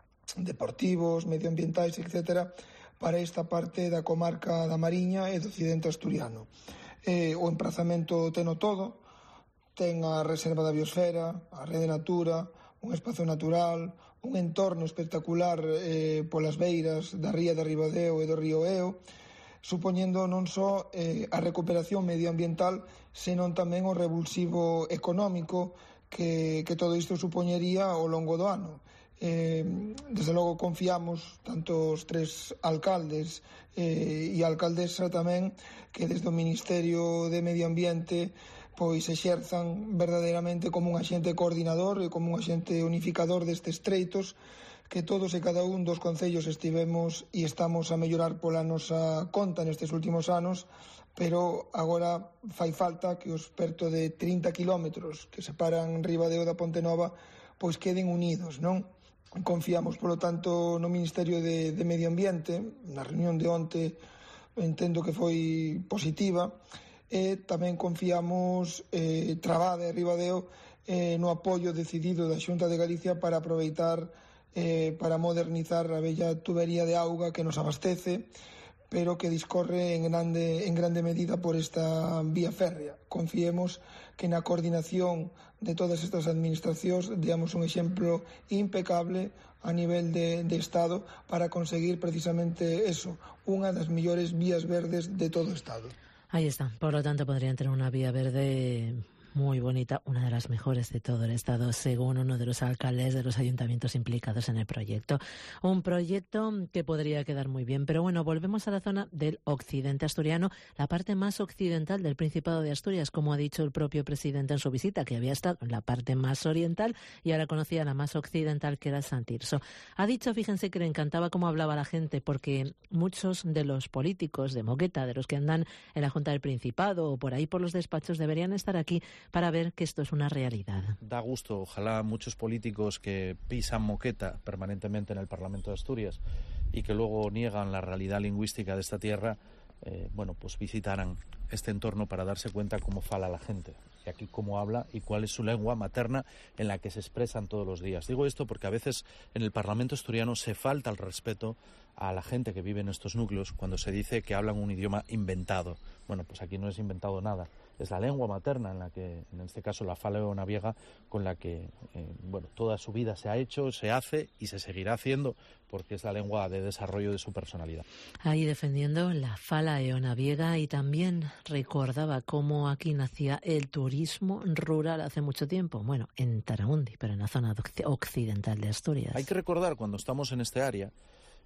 deportivos, medioambientais, etcétera, para esta parte da comarca da Mariña e do occidente asturiano. Eh, o emprazamento teno todo, ten a reserva da biosfera, a rede natura, un espazo natural, un entorno espectacular eh, polas beiras da ría de Ribadeo e do río Eo, supoñendo non só eh, a recuperación medioambiental, senón tamén o revulsivo económico que, que todo isto supoñería ao longo do ano. Eh, desde logo confiamos, tanto os tres alcaldes eh, e a alcaldesa tamén, que desde o Ministerio de Medio Ambiente pois exerzan verdadeiramente como un axente coordinador e como un axente unificador destes treitos, que todos e cada un dos concellos estivemos e estamos a mellorar pola nosa conta nestes últimos anos, pero agora fai falta que os perto de trinta kilómetros que separan Ribadeo da Pontenova pois queden unidos, non? Confiamos, polo tanto, no Ministerio de, de Medio Ambiente. Na reunión de onte entendo que foi positiva, e tamén confiamos eh, Trabada e Ribadeo eh, no apoio decidido da Xunta de Galicia para aproveitar, eh, para modernizar a bella tubería de auga que nos abastece, pero que discorre en grande, en grande medida por esta vía férrea. Confiemos que na coordinación de todas estas administracións deamos un exemplo impecable a nivel de, de Estado para conseguir precisamente eso, unha das mellores vías verdes de todo o Estado. Ahí está. Por lo tanto, podrían tener una vía verde muy bonita, una de las mejores de todo el Estado, según uno de los alcaldes de los ayuntamientos implicados en el proyecto. Un proyecto que podría quedar muy bien. Pero bueno, volvemos a la zona del occidente asturiano, la parte más occidental del Principado de Asturias, como ha dicho el propio presidente en su visita, que había estado en la parte más oriental y ahora conocía la más occidental, que era Santirso. Ha dicho, fíjense, que le encantaba cómo hablaba la gente, porque muchos de los políticos de Moqueta, de los que andan en la Junta del Principado o por ahí por los despachos, deberían estar aquí para ver que esto es una realidad. Da gusto, ojalá muchos políticos que pisan Moqueta permanentemente en el Parlamento de Asturias y que luego niegan la realidad lingüística de esta tierra, eh, bueno, pues visitaran este entorno para darse cuenta cómo fala la gente, y aquí cómo habla y cuál es su lengua materna en la que se expresan todos los días. Digo esto porque a veces en el Parlamento asturiano se falta el respeto a la gente que vive en estos núcleos cuando se dice que hablan un idioma inventado. Bueno, pues aquí no es inventado nada. Es la lengua materna en la que, en este caso, la fala eonaviega, con la que, eh, bueno, toda su vida se ha hecho, se hace y se seguirá haciendo, porque es la lengua de desarrollo de su personalidad. Ahí defendiendo la fala eonaviega, y también recordaba cómo aquí nacía el turismo rural hace mucho tiempo. Bueno, en Taramundi, pero en la zona occidental de Asturias. Hay que recordar, cuando estamos en este área,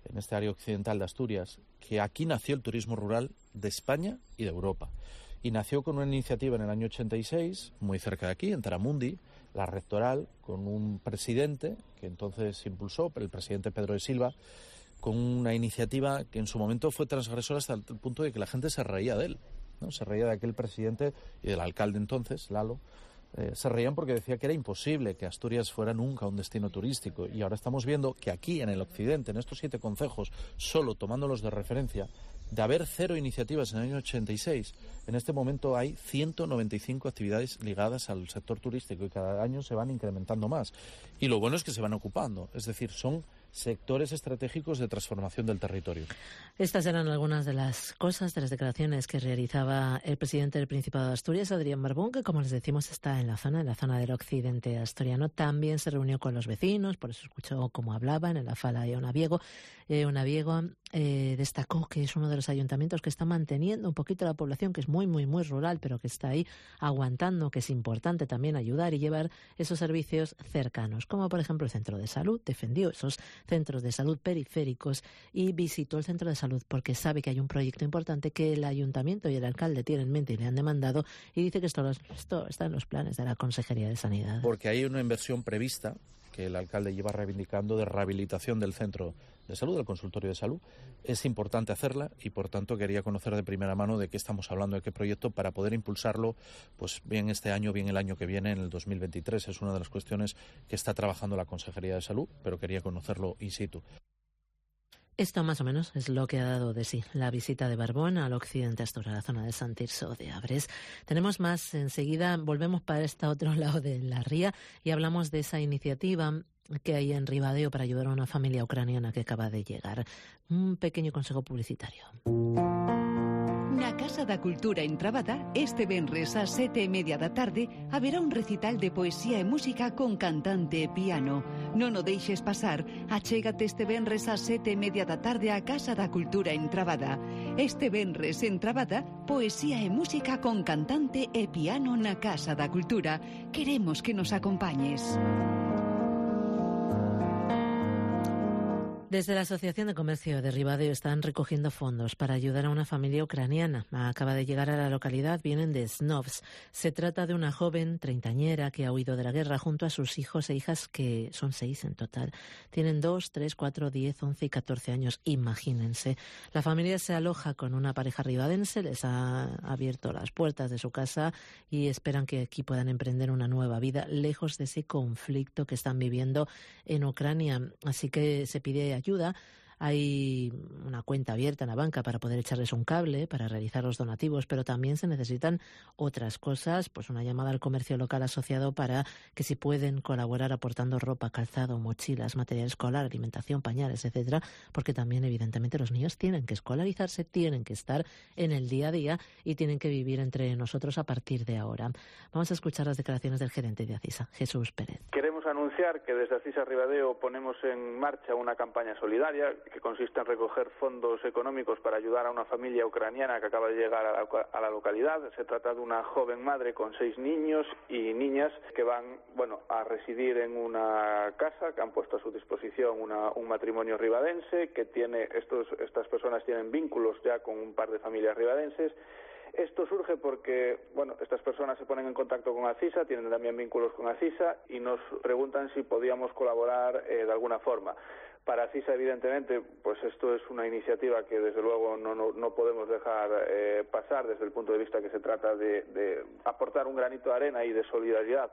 en este área occidental de Asturias, que aquí nació el turismo rural de España y de Europa. Y nació con una iniciativa en el año ochenta y seis, muy cerca de aquí, en Taramundi, la rectoral, con un presidente que entonces impulsó, el presidente Pedro de Silva, con una iniciativa que en su momento fue transgresora hasta el punto de que la gente se reía de él, ¿no? Se reía de aquel presidente y del alcalde entonces, Lalo. Eh, se reían porque decía que era imposible que Asturias fuera nunca un destino turístico, y ahora estamos viendo que aquí en el occidente, en estos siete concejos, solo tomándolos de referencia, de haber cero iniciativas en el año ochenta y seis, en este momento hay ciento noventa y cinco actividades ligadas al sector turístico y cada año se van incrementando más. Y lo bueno es que se van ocupando, es decir, son sectores estratégicos de transformación del territorio. Estas eran algunas de las cosas, de las declaraciones que realizaba el presidente del Principado de Asturias, Adrián Barbón, que, como les decimos, está en la zona, en la zona del occidente asturiano. También se reunió con los vecinos, por eso escuchó cómo hablaban en la Fala de Onaviego. Eh, Onaviego eh, destacó que es uno de los ayuntamientos que está manteniendo un poquito la población, que es muy, muy, muy rural, pero que está ahí aguantando, que es importante también ayudar y llevar esos servicios cercanos, como por ejemplo el centro de salud. Defendió esos centros de salud periféricos y visitó el centro de salud porque sabe que hay un proyecto importante que el ayuntamiento y el alcalde tienen en mente y le han demandado, y dice que esto, esto está en los planes de la Consejería de Sanidad. Porque hay una inversión prevista que el alcalde lleva reivindicando de rehabilitación del centro de salud, del consultorio de salud. Es importante hacerla y, por tanto, quería conocer de primera mano de qué estamos hablando, de qué proyecto, para poder impulsarlo, pues bien este año, bien el año que viene, en el dos mil veintitrés. Es una de las cuestiones que está trabajando la Consejería de Salud, pero quería conocerlo in situ. Esto más o menos es lo que ha dado de sí la visita de Barbón al occidente asturiano, a la zona de Sant Tirso de Abres. Tenemos más enseguida, volvemos para este otro lado de la ría y hablamos de esa iniciativa que hay en Ribadeo para ayudar a una familia ucraniana que acaba de llegar. Un pequeño consejo publicitario. Na Casa da Cultura en Trabada, este venres a sete e media da tarde, haberá un recital de poesía e música con cantante e piano. Non o deixes pasar, achégate este venres a sete e media da tarde á Casa da Cultura en Trabada. Este venres en Trabada, poesía e música con cantante e piano na Casa da Cultura. Queremos que nos acompañes. Desde la Asociación de Comercio de Ribadeo están recogiendo fondos para ayudar a una familia ucraniana. Acaba de llegar a la localidad, vienen de Snovs. Se trata de una joven treintañera que ha huido de la guerra junto a sus hijos e hijas, que son seis en total. Tienen dos, tres, cuatro, diez, once y catorce años, imagínense. La familia se aloja con una pareja ribadense, les ha abierto las puertas de su casa y esperan que aquí puedan emprender una nueva vida lejos de ese conflicto que están viviendo en Ucrania. Así que se pide ayuda. Hay una cuenta abierta en la banca para poder echarles un cable, para realizar los donativos, pero también se necesitan otras cosas, pues una llamada al comercio local asociado para que si pueden colaborar aportando ropa, calzado, mochilas, material escolar, alimentación, pañales, etcétera, porque también evidentemente los niños tienen que escolarizarse, tienen que estar en el día a día y tienen que vivir entre nosotros a partir de ahora. Vamos a escuchar las declaraciones del gerente de ACISA, Jesús Pérez. Queremos anunciar que desde ACISA Ribadeo ponemos en marcha una campaña solidaria que consiste en recoger fondos económicos para ayudar a una familia ucraniana que acaba de llegar a la, a la localidad. Se trata de una joven madre con seis niños y niñas que van, bueno, a residir en una casa que han puesto a su disposición una, un matrimonio ribadense que tiene, estos, estas personas tienen vínculos ya con un par de familias ribadenses. Esto surge porque, bueno, estas personas se ponen en contacto con ACISA, tienen también vínculos con ACISA y nos preguntan si podíamos colaborar eh, de alguna forma. Para ACISA, evidentemente, pues esto es una iniciativa que desde luego no, no, no podemos dejar eh, pasar desde el punto de vista que se trata de, de aportar un granito de arena y de solidaridad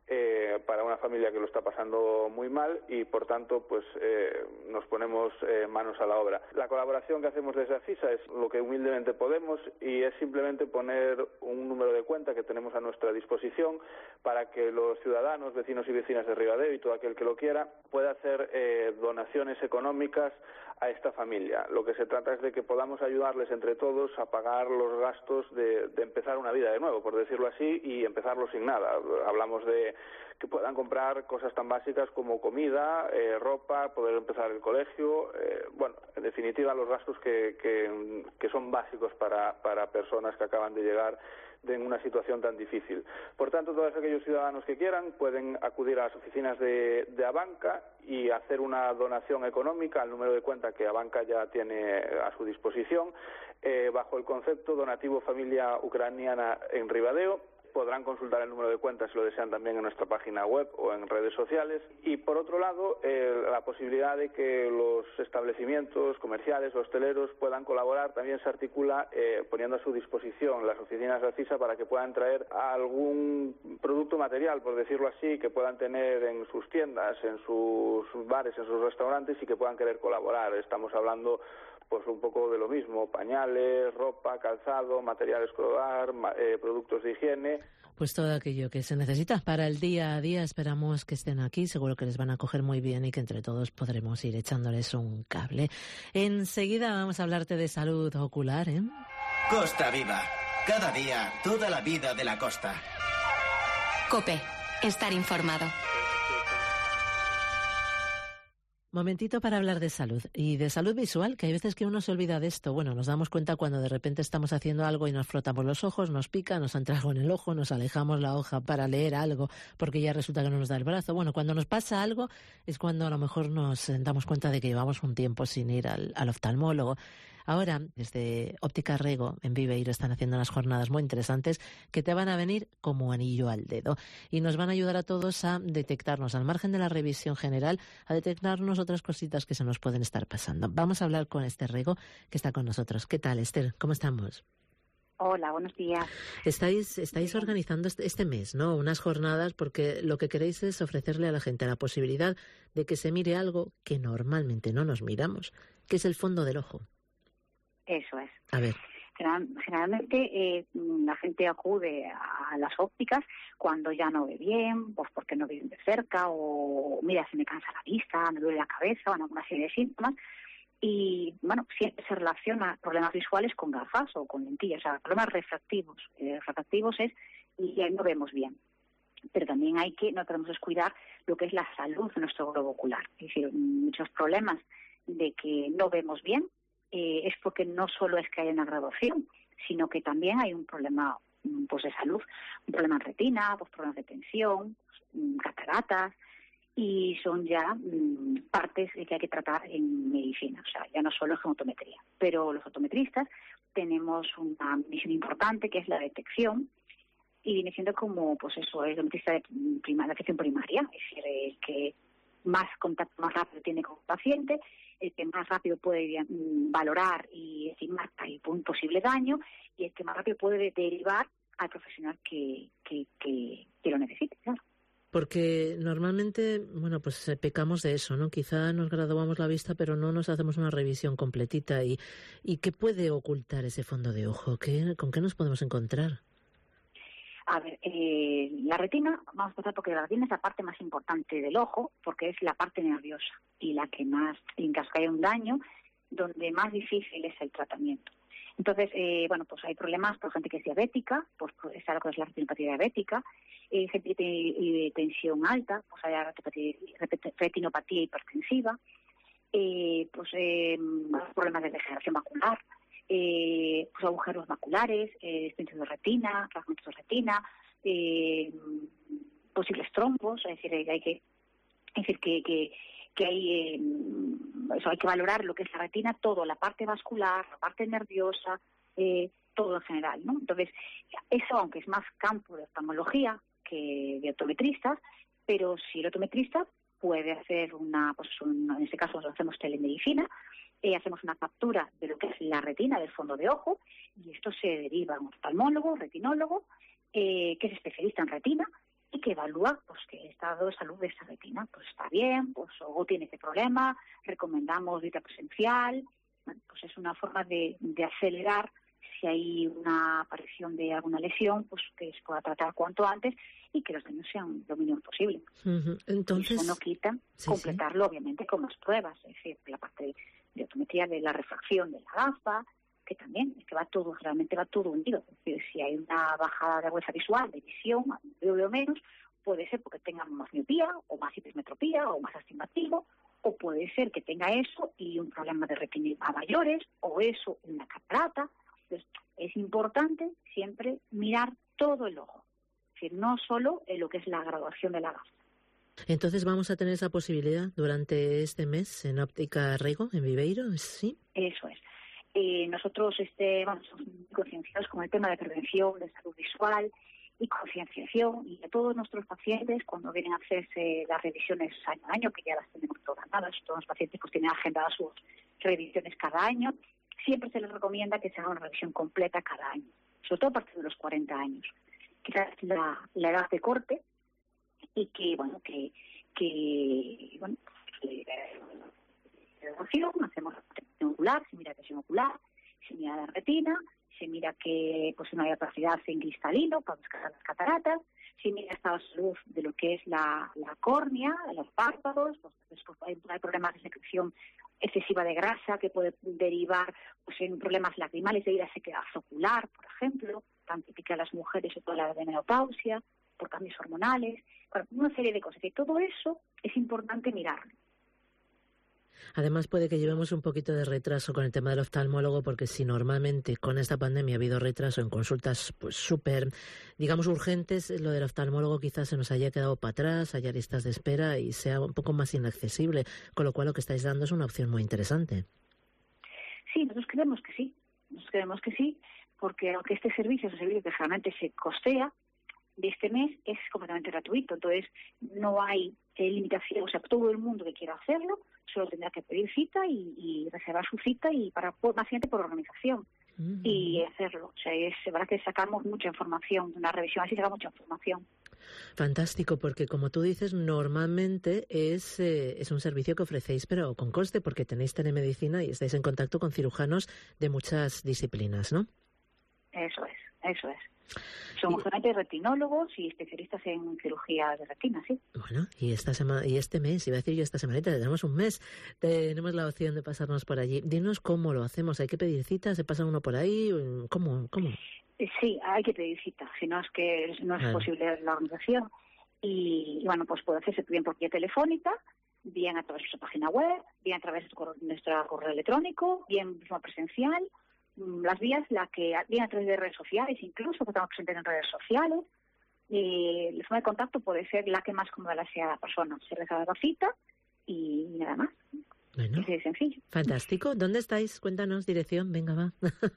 eh, para una familia que lo está pasando muy mal y, por tanto, pues eh, nos ponemos eh, manos a la obra. La colaboración que hacemos desde ACISA es lo que humildemente podemos y es simplemente poner un número de cuenta que tenemos a nuestra disposición para que los ciudadanos, vecinos y vecinas de Ribadeo y todo aquel que lo quiera pueda hacer eh, donaciones económicas a esta familia. Lo que se trata es de que podamos ayudarles entre todos a pagar los gastos de, de empezar una vida de nuevo, por decirlo así, y empezarlo sin nada. Hablamos de que puedan comprar cosas tan básicas como comida, eh, ropa, poder empezar el colegio, eh, bueno, en definitiva los gastos que, que, que son básicos para, para personas que acaban de llegar en una situación tan difícil. Por tanto, todos aquellos ciudadanos que quieran pueden acudir a las oficinas de, de Abanca y hacer una donación económica al número de cuenta que Abanca ya tiene a su disposición, eh, bajo el concepto Donativo Familia Ucraniana en Ribadeo. Podrán consultar el número de cuenta si lo desean también en nuestra página web o en redes sociales. Y por otro lado, eh, la posibilidad de que los establecimientos comerciales o hosteleros puedan colaborar también se articula eh, poniendo a su disposición las oficinas de Acisa para que puedan traer algún producto material, por decirlo así, que puedan tener en sus tiendas, en sus bares, en sus restaurantes y que puedan querer colaborar. Estamos hablando pues un poco de lo mismo, pañales, ropa, calzado, material escolar, eh, productos de higiene. Pues todo aquello que se necesita para el día a día. Esperamos que estén aquí, seguro que les van a coger muy bien y que entre todos podremos ir echándoles un cable. Enseguida vamos a hablarte de salud ocular, ¿eh? Costa Viva, cada día, toda la vida de la costa. COPE, estar informado. Momentito para hablar de salud y de salud visual, que hay veces que uno se olvida de esto. Bueno, nos damos cuenta cuando de repente estamos haciendo algo y nos frotamos los ojos, nos pica, nos entra algo en el ojo, nos alejamos la hoja para leer algo porque ya resulta que no nos da el brazo. Bueno, cuando nos pasa algo es cuando a lo mejor nos damos cuenta de que llevamos un tiempo sin ir al, al oftalmólogo. Ahora, desde Óptica Rego, en Viveiro, están haciendo unas jornadas muy interesantes que te van a venir como anillo al dedo y nos van a ayudar a todos a detectarnos, al margen de la revisión general, a detectarnos otras cositas que se nos pueden estar pasando. Vamos a hablar con Esther Rego, que está con nosotros. ¿Qué tal, Esther? ¿Cómo estamos? Hola, buenos días. Estáis, estáis organizando este, este mes, ¿no? Unas jornadas porque lo que queréis es ofrecerle a la gente la posibilidad de que se mire algo que normalmente no nos miramos, que es el fondo del ojo. Eso es. A ver. Generalmente eh, la gente acude a las ópticas cuando ya no ve bien, pues porque no ve de cerca, o mira, se me cansa la vista, me duele la cabeza, bueno, una serie de síntomas. Y, bueno, siempre se relaciona problemas visuales con gafas o con lentillas, o sea, problemas refractivos. Eh, refractivos es y ya no vemos bien. Pero también hay que, no podemos descuidar lo que es la salud de nuestro globo ocular. Es decir, muchos problemas de que no vemos bien, Eh, es porque no solo es que haya una graduación, sino que también hay un problema pues de salud, un problema en retina, pues problemas de tensión, cataratas, y son ya mmm, partes que hay que tratar en medicina, o sea, ya no solo en optometría. Pero los optometristas tenemos una misión importante que es la detección, y viene siendo como, pues eso, es el optometrista de prima, la detección primaria, es decir, el que más contacto más rápido tiene con el paciente, el que más rápido puede valorar y estimar el posible daño, y el que más rápido puede derivar al profesional que, que, que, que lo necesite, claro. Porque normalmente, bueno, pues pecamos de eso, ¿no? Quizá nos graduamos la vista, pero no nos hacemos una revisión completita. ¿Y, y qué puede ocultar ese fondo de ojo? ¿Qué, ¿Con qué nos podemos encontrar? A ver, eh, la retina, vamos a empezar porque la retina es la parte más importante del ojo, porque es la parte nerviosa y la que más, en caso que haya un daño, donde más difícil es el tratamiento. Entonces, eh, bueno, pues hay problemas por gente que es diabética, pues está lo que es la retinopatía diabética, eh, gente que tiene eh, tensión alta, pues hay retinopatía hipertensiva, eh, pues eh, problemas de degeneración macular, Eh, pues agujeros maculares, eh, extensión de retina, fragmentos de retina, eh, posibles trombos, es decir, hay que, es decir que, que, que hay, eh, eso hay que valorar lo que es la retina, todo, la parte vascular, la parte nerviosa, eh, todo en general, ¿no? Entonces, eso, aunque es más campo de oftalmología que de optometristas, pero si el optometrista puede hacer una, pues un, en este caso hacemos telemedicina, Eh, hacemos una captura de lo que es la retina del fondo de ojo, y esto se deriva a un oftalmólogo, retinólogo, eh, que es especialista en retina y que evalúa pues que el estado de salud de esa retina pues está bien, pues o tiene este problema, recomendamos visita presencial. Bueno, pues es una forma de, de acelerar si hay una aparición de alguna lesión, pues que se pueda tratar cuanto antes y que los daños sean lo mínimo posible. Uh-huh. Entonces, eso no quita sí, completarlo, sí. obviamente, con más pruebas, es decir, la parte de de optometría de la refracción de la gafa, que también es que va todo, realmente va todo unido. Es decir, si hay una bajada de agudeza visual, de visión, veo, veo menos, puede ser porque tenga más miopía o más hipermetropía o más astigmatismo, o puede ser que tenga eso y un problema de retina a mayores, o eso, una catarata. Entonces, es importante siempre mirar todo el ojo, es decir, no solo en lo que es la graduación de la gafa. Entonces vamos a tener esa posibilidad durante este mes en Óptica Rego, en Viveiro, ¿sí? Eso es. Eh, nosotros este, bueno, somos muy concienciados con el tema de prevención, de salud visual y concienciación, y a todos nuestros pacientes cuando vienen a hacerse las revisiones año a año, que ya las tenemos programadas, todos los pacientes pues tienen agendadas sus revisiones cada año, siempre se les recomienda que se haga una revisión completa cada año, sobre todo a partir de los cuarenta años, que es la, la edad de corte, y que, bueno, que, que bueno, que, hacemos presión ocular, se mira presión ocular, se mira la retina, se mira que pues no hay opacidad en cristalino para buscar las cataratas, se mira estado de salud de lo que es la, la córnea, los párpados, pues, después hay, hay problemas de secreción excesiva de grasa que puede derivar pues en problemas lacrimales de ira sequedad ocular, por ejemplo, tan típica de las mujeres o toda la de menopausia, por cambios hormonales, bueno, una serie de cosas. Y todo eso es importante mirarlo. Además puede que llevemos un poquito de retraso con el tema del oftalmólogo, porque si normalmente con esta pandemia ha habido retraso en consultas pues súper, digamos, urgentes, lo del oftalmólogo quizás se nos haya quedado para atrás, haya listas de espera y sea un poco más inaccesible, con lo cual lo que estáis dando es una opción muy interesante. Sí, nosotros creemos que sí, nosotros creemos que sí, porque aunque este servicio es un servicio que realmente se costea, de este mes es completamente gratuito, entonces no hay eh, limitación, o sea, todo el mundo que quiera hacerlo solo tendrá que pedir cita y, y reservar su cita y para más gente por organización mm-hmm. y hacerlo. O sea, es verdad que sacamos mucha información, de una revisión así saca mucha información. Fantástico, porque como tú dices, normalmente es, eh, es un servicio que ofrecéis, pero con coste, porque tenéis telemedicina y estáis en contacto con cirujanos de muchas disciplinas, ¿no? Eso es, eso es. Somos solamente retinólogos y especialistas en cirugía de retina, sí. Bueno, y esta semana, y este mes, iba a decir yo esta semanita, tenemos un mes, tenemos la opción de pasarnos por allí. Dinos cómo lo hacemos, ¿hay que pedir citas? ¿Se pasa uno por ahí? ¿Cómo? ¿Cómo? Sí, hay que pedir cita, si no es que no es claro. posible la organización. Y, y bueno, pues puede hacerse bien por vía telefónica, bien a través de su página web, bien a través de nuestro correo electrónico, bien de forma presencial. Las vías, la que viene a través de redes sociales, incluso que estamos presentes en redes sociales, y la forma de contacto puede ser la que más cómoda la sea la persona. Se reserva la cita y nada más. Bueno, es sencillo. Fantástico. ¿Dónde estáis? Cuéntanos, dirección, venga, va.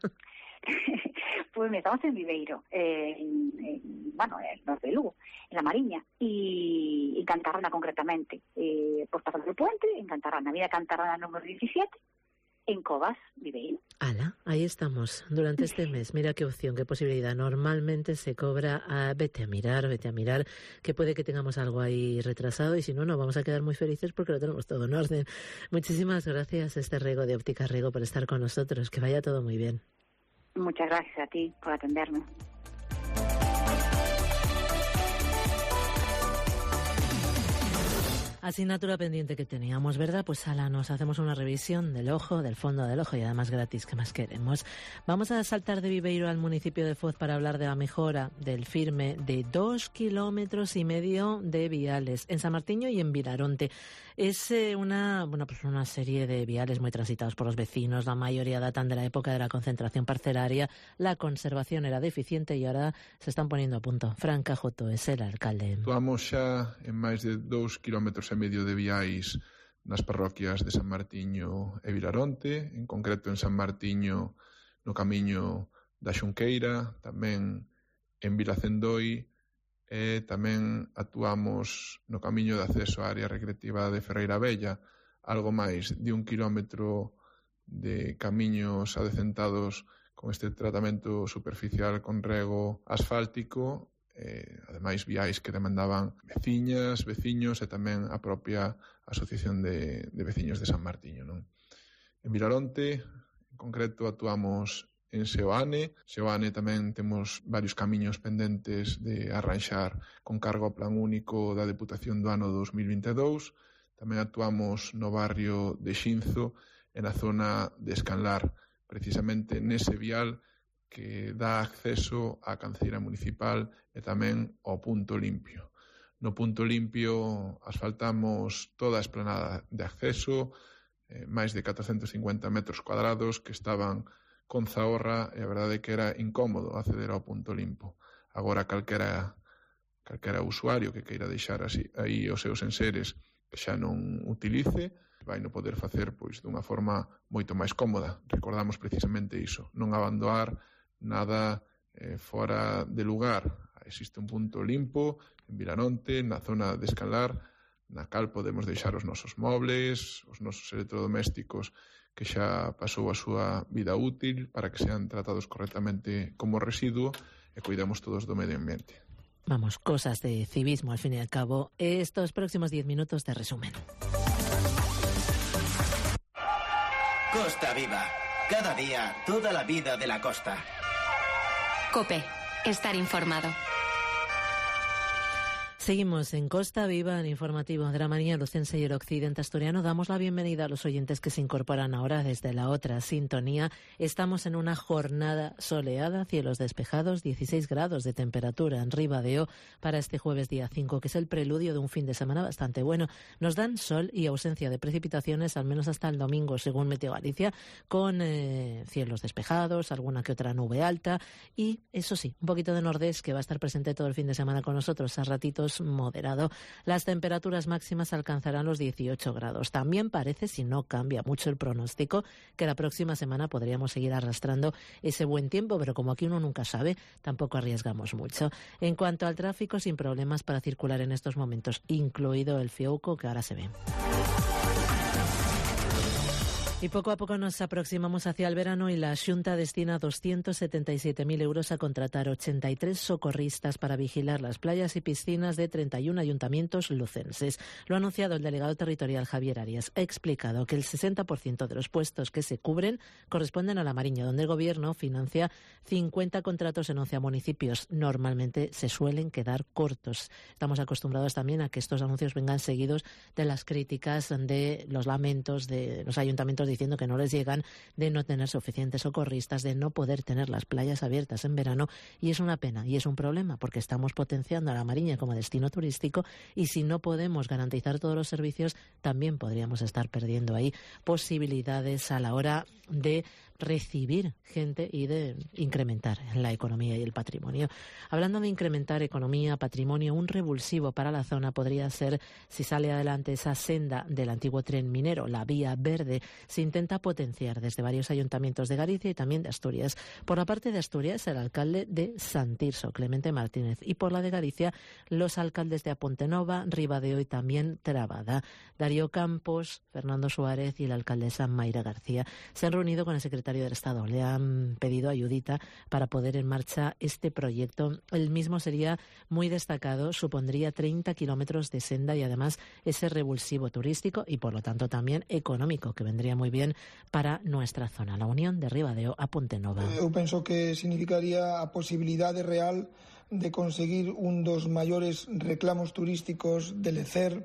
Pues estamos en Viveiro, eh, en, en, bueno, en el norte de Lugo, en La Mariña, y en Cantarrana concretamente. Eh, por pasar del puente, en Cantarrana, Avenida Cantarrana número diecisiete, en Covas, Viveiro. Ala, ahí estamos, durante este mes. Mira qué opción, qué posibilidad. Normalmente se cobra a... Vete a mirar, vete a mirar, que puede que tengamos algo ahí retrasado y si no, nos vamos a quedar muy felices porque lo tenemos todo en orden. Muchísimas gracias, Esther Rego, de Óptica Rego, por estar con nosotros. Que vaya todo muy bien. Muchas gracias a ti por atenderme. Asignatura pendiente que teníamos, ¿verdad? Pues ala, nos hacemos una revisión del ojo, del fondo del ojo y además gratis, ¿qué más queremos? Vamos a saltar de Viveiro al municipio de Foz para hablar de la mejora del firme de dos kilómetros y medio de viales en San Martiño y en Vilaronte. Es eh, una, bueno, pues una serie de viales muy transitados por los vecinos, la mayoría datan de la época de la concentración parcelaria, la conservación era deficiente y ahora se están poniendo a punto. Fran Cajoto es el alcalde. Actuamos xa en máis de dous kilómetros e medio de viais nas parroquias de San Martiño e Vilaronte, en concreto en San Martiño no camiño da Xunqueira, tamén en Vilacendoi e tamén actuamos no camiño de acceso á área recreativa de Ferreira Bella, algo máis de un kilómetro de camiños adecentados con este tratamento superficial con rego asfáltico, eh, ademais viais que demandaban veciñas, veciños e tamén a propia Asociación de, de Veciños de San Martiño, non? En Vilaronte, en concreto, actuamos en Seoane. Seoane tamén temos varios camiños pendentes de arranxar con cargo ao plan único da Deputación do ano dos mil vinte e dous. Tamén actuamos no barrio de Xinzo e na zona de Escanlar, precisamente nese vial que dá acceso á canceira municipal e tamén ao punto limpio. No punto limpio asfaltamos toda a esplanada de acceso, eh, máis de catrocentos cincuenta metros cuadrados que estaban con zaorra, e a verdade é que era incómodo acceder ao punto limpo. Agora calquera, calquera usuario que queira deixar así, aí os seus enseres que xa non utilice, vai no poder facer pois dunha forma moito máis cómoda. Recordamos precisamente iso, non abandonar nada eh, fora de lugar. Existe un punto limpo en Vilanonte, na zona de Escalar, na cal podemos deixar os nosos mobles, os nosos electrodomésticos que xa pasou a súa vida útil para que sean tratados correctamente como residuo e cuidamos todos do medio ambiente. Vamos, cosas de civismo al fin y al cabo. Estos próximos diez minutos de resumen. Costa Viva. Cada día, toda la vida de la costa. COPE. Estar informado. Seguimos en Costa Viva, en informativo de la Mariña Lucense y el Occidente Asturiano. Damos la bienvenida a los oyentes que se incorporan ahora desde la otra sintonía. Estamos en una jornada soleada, cielos despejados, dieciséis grados de temperatura en Ribadeo para este jueves día cinco, que es el preludio de un fin de semana bastante bueno. Nos dan sol y ausencia de precipitaciones, al menos hasta el domingo, según Meteo Galicia, con eh, cielos despejados, alguna que otra nube alta y, eso sí, un poquito de nordés que va a estar presente todo el fin de semana con nosotros, a ratitos moderado. Las temperaturas máximas alcanzarán los dieciocho grados. También parece, si no cambia mucho el pronóstico, que la próxima semana podríamos seguir arrastrando ese buen tiempo, pero como aquí uno nunca sabe, tampoco arriesgamos mucho. En cuanto al tráfico, sin problemas para circular en estos momentos, incluido el Fiouco, que ahora se ve. Y poco a poco nos aproximamos hacia el verano y la Xunta destina doscientos setenta y siete mil euros a contratar ochenta y tres socorristas para vigilar las playas y piscinas de treinta y uno ayuntamientos lucenses. Lo ha anunciado el delegado territorial Javier Arias. Ha explicado que el sesenta por ciento de los puestos que se cubren corresponden a la Mariña, donde el Gobierno financia cincuenta contratos en once municipios. Normalmente se suelen quedar cortos. Estamos acostumbrados también a que estos anuncios vengan seguidos de las críticas, de los lamentos de los ayuntamientos diciendo que no les llegan, de no tener suficientes socorristas, de no poder tener las playas abiertas en verano, y es una pena y es un problema porque estamos potenciando a la Mariña como destino turístico y si no podemos garantizar todos los servicios también podríamos estar perdiendo ahí posibilidades a la hora de recibir gente y de incrementar la economía y el patrimonio. Hablando de incrementar economía, patrimonio, un revulsivo para la zona podría ser, si sale adelante esa senda del antiguo tren minero, la Vía Verde. Se intenta potenciar desde varios ayuntamientos de Galicia y también de Asturias. Por la parte de Asturias, el alcalde de Santirso, Clemente Martínez, y por la de Galicia, los alcaldes de Apontenova, Ribadeo y también Trabada, Darío Campos, Fernando Suárez y la alcaldesa Mayra García. Se han reunido con el secretario del Estado. Le han pedido ayudita para poner en marcha este proyecto. El mismo sería muy destacado, supondría treinta kilómetros de senda y además ese revulsivo turístico y por lo tanto también económico que vendría muy bien para nuestra zona, la unión de Ribadeo a Pontenova. Eu penso que significaría a posibilidade real de conseguir un dos maiores reclamos turísticos de lecer,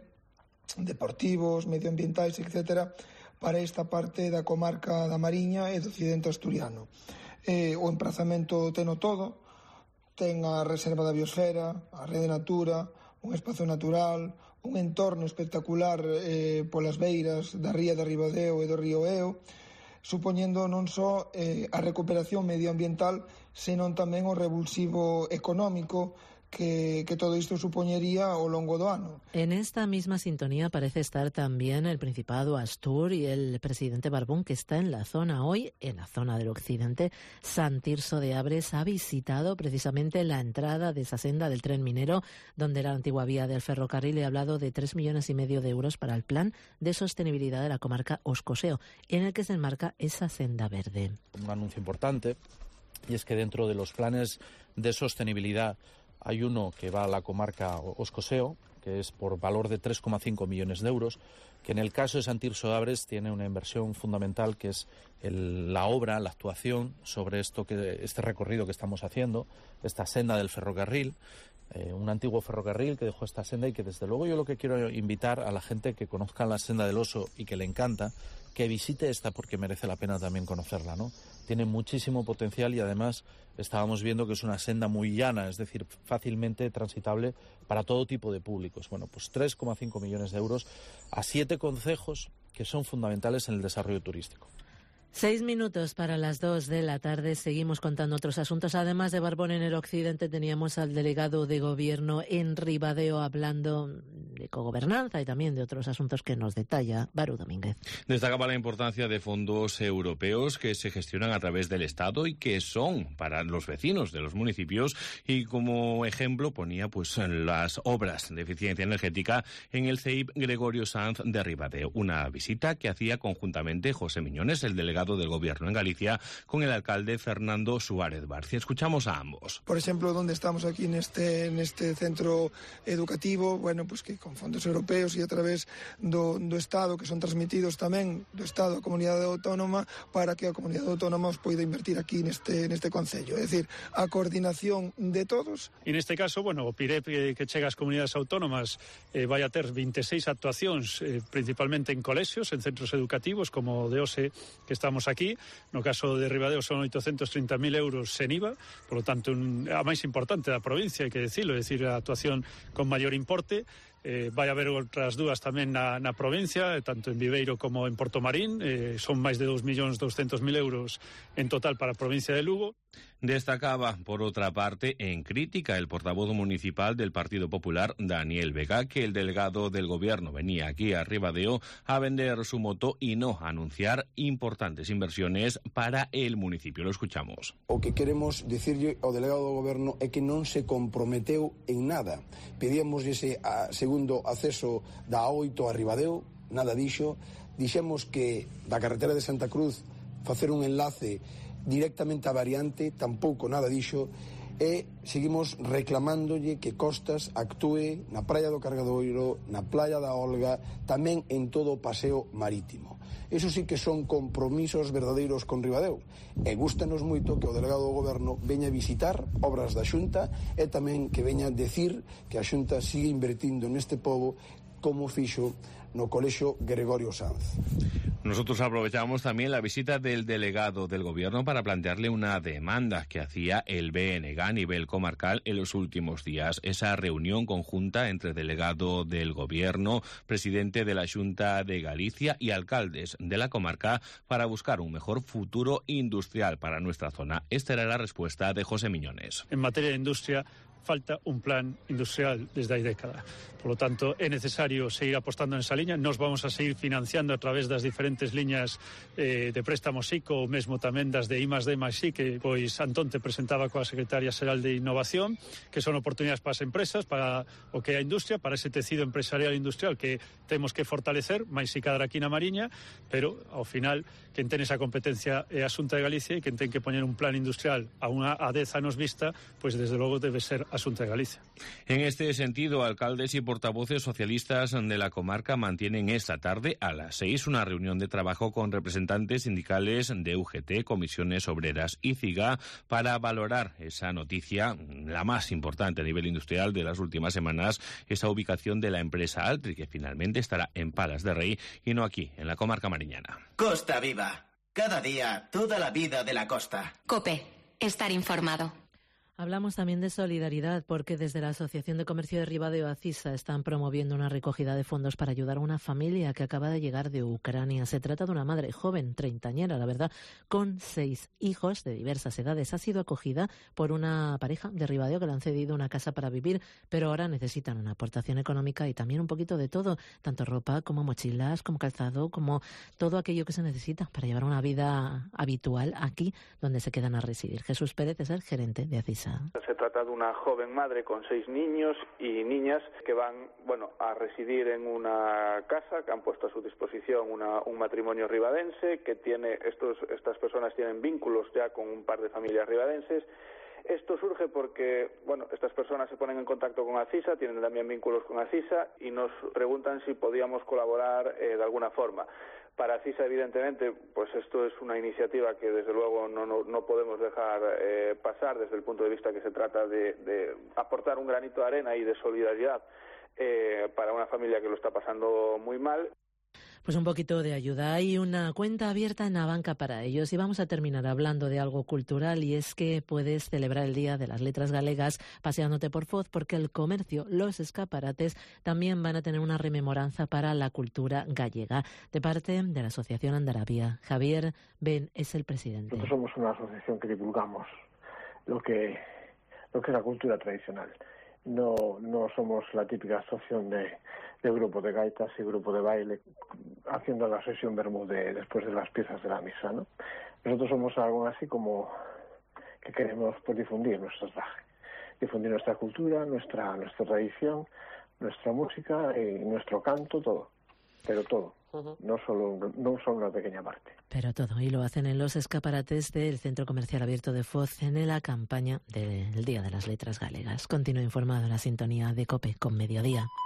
deportivos, medioambientais, etcétera, para esta parte da comarca da Mariña e do Occidente Asturiano. Eh, o emprazamento teno todo, ten a reserva da biosfera, a rede natura, un espazo natural, un entorno espectacular eh, polas beiras da ría de Ribadeo e do río Eo, supoñendo non só eh, a recuperación medioambiental, senón tamén o revulsivo económico Que, que todo isto supoñería ao longo do ano. En esta misma sintonía parece estar también el Principado Astur y el presidente Barbón, que está en la zona hoy, en la zona del occidente. Santirso de Abres ha visitado precisamente la entrada de esa senda del tren minero, donde era la antigua vía del ferrocarril, y ha hablado de tres millones y medio de euros para el plan de sostenibilidad de la comarca Oscoseo, en el que se enmarca esa senda verde. Un anuncio importante, y es que dentro de los planes de sostenibilidad hay uno que va a la comarca Oscoseo, que es por valor de tres coma cinco millones de euros, que en el caso de Santirso de Abres tiene una inversión fundamental, que es el, la obra, la actuación sobre esto que, este recorrido que estamos haciendo, esta senda del ferrocarril, eh, un antiguo ferrocarril que dejó esta senda y que desde luego yo lo que quiero invitar a la gente que conozca la senda del Oso y que le encanta, que visite esta porque merece la pena también conocerla, ¿no? Tiene muchísimo potencial y además estábamos viendo que es una senda muy llana, es decir, fácilmente transitable para todo tipo de públicos. Bueno, pues tres coma cinco millones de euros a siete concejos que son fundamentales en el desarrollo turístico. Seis minutos para las dos de la tarde. Seguimos contando otros asuntos. Además de Barbón en el occidente, teníamos al delegado de gobierno en Ribadeo hablando de cogobernanza y también de otros asuntos que nos detalla Baru Domínguez. Destacaba la importancia de fondos europeos que se gestionan a través del Estado y que son para los vecinos de los municipios, y como ejemplo ponía pues las obras de eficiencia energética en el C E I P Gregorio Sanz de Ribadeo. Una visita que hacía conjuntamente José Miñones, el delegado del Gobierno en Galicia, con el alcalde Fernando Suárez Barcia. Escuchamos a ambos. Por ejemplo, donde estamos aquí en este en este centro educativo, bueno, pues que con fondos europeos e a través do, do Estado, que son transmitidos tamén do Estado á comunidade autónoma, para que a comunidade autónoma os poida invertir aquí neste neste concello. É dicir, a coordinación de todos. E neste caso, bueno, o P I R E P que chega ás comunidades autónomas eh, vai a ter veintiséis actuacións, eh, principalmente en colexios, en centros educativos, como o de Ose, que estamos aquí. No caso de Ribadeo son oitocentos trinta mil euros sen I V A, por lo tanto, un, a máis importante da provincia, hai que decirlo, é dicir, a actuación con maior importe. Eh, vai haber outras dúas tamén na, na provincia, tanto en Viveiro como en Portomarín. Eh, son máis de dos millóns doscientos mil euros en total para a provincia de Lugo. Destacaba, por otra parte, en crítica el portavoz municipal del Partido Popular, Daniel Vega, que el delegado del Gobierno venía aquí a Ribadeo a vender su moto y no a anunciar importantes inversiones para el municipio. Lo escuchamos. O que queremos dicirlle ao delegado do Goberno é que non se comprometeu en nada. Pedíamos ese a, segundo acceso da A oito a Ribadeo, nada dixo. Dixemos que da carretera de Santa Cruz facer un enlace directamente a variante, tampouco nada dixo, e seguimos reclamándolle que Costas actúe na Praia do Cargadoiro, na Playa da Olga, tamén en todo o paseo marítimo. Eso sí que son compromisos verdadeiros con Ribadeo, e gústanos moito que o delegado do Goberno veña a visitar obras da Xunta e tamén que veña a decir que a Xunta sigue invertindo neste pobo como fixo no Colexio Gregorio Sanz. Nosotros aprovechamos también la visita del delegado del Gobierno para plantearle una demanda que hacía el B N G a nivel comarcal en los últimos días. Esa reunión conjunta entre delegado del Gobierno, presidente de la Xunta de Galicia y alcaldes de la comarca para buscar un mejor futuro industrial para nuestra zona. Esta era la respuesta de José Miñones. En materia de industria, falta un plan industrial desde hai década. Por lo tanto, é necesario seguir apostando nesa liña. Nos vamos a seguir financiando a través das diferentes liñas eh, de préstamos I C O, ou mesmo tamén das de I más D máis I, que pois Antón te presentaba coa Secretaria Xeral de Innovación, que son oportunidades para as empresas, para o que é a industria, para ese tecido empresarial e industrial que temos que fortalecer, máis si cadra aquí na Mariña, pero ao final quen ten esa competencia é a Xunta de Galicia, e quen ten que poñer un plan industrial a unha a dez anos vista, pois desde logo debe ser a Xunta de Galicia. En este sentido, alcaldes y portavoces socialistas de la comarca mantienen esta tarde a las seis una reunión de trabajo con representantes sindicales de U G T, comisiones obreras y CIGA para valorar esa noticia, la más importante a nivel industrial de las últimas semanas, esa ubicación de la empresa Altri, que finalmente estará en Palas de Rey y no aquí, en la comarca mariñana. Costa Viva. Cada día, toda la vida de la costa. COPE. Estar informado. Hablamos también de solidaridad porque desde la Asociación de Comercio de Ribadeo ACISA están promoviendo una recogida de fondos para ayudar a una familia que acaba de llegar de Ucrania. Se trata de una madre joven, treintañera, la verdad, con seis hijos de diversas edades. Ha sido acogida por una pareja de Ribadeo que le han cedido una casa para vivir, pero ahora necesitan una aportación económica y también un poquito de todo, tanto ropa como mochilas, como calzado, como todo aquello que se necesita para llevar una vida habitual aquí donde se quedan a residir. Jesús Pérez es el gerente de ACISA. Se trata de una joven madre con seis niños y niñas que van, bueno, a residir en una casa que han puesto a su disposición una, un matrimonio ribadense que tiene estos, estas personas tienen vínculos ya con un par de familias ribadenses. Esto surge porque, bueno, estas personas se ponen en contacto con ACISA, tienen también vínculos con ACISA y nos preguntan si podíamos colaborar eh, de alguna forma. Para ACISA, evidentemente, pues esto es una iniciativa que desde luego no, no, no podemos dejar eh, pasar desde el punto de vista que se trata de, de aportar un granito de arena y de solidaridad eh, para una familia que lo está pasando muy mal. Pues un poquito de ayuda. Hay una cuenta abierta en la banca para ellos y vamos a terminar hablando de algo cultural, y es que puedes celebrar el Día de las Letras Galegas paseándote por Foz, porque el comercio, los escaparates también van a tener una rememoranza para la cultura gallega, de parte de la Asociación Andarabia. Javier Ben es el presidente. Nosotros somos una asociación que divulgamos lo que, lo que es la cultura tradicional. No, no somos la típica asociación de, de grupo de gaitas y grupo de baile haciendo la sesión bermú de, después de las piezas de la misa, ¿no? Nosotros somos algo así como que queremos pues, difundir nuestro traje, difundir nuestra cultura, nuestra nuestra tradición, nuestra música y nuestro canto, todo, pero todo. No solo, no solo una pequeña parte. Pero todo, y lo hacen en los escaparates del Centro Comercial Abierto de Foz en la campaña del Día de las Letras Galegas. Continúa informado en la sintonía de COPE con Mediodía.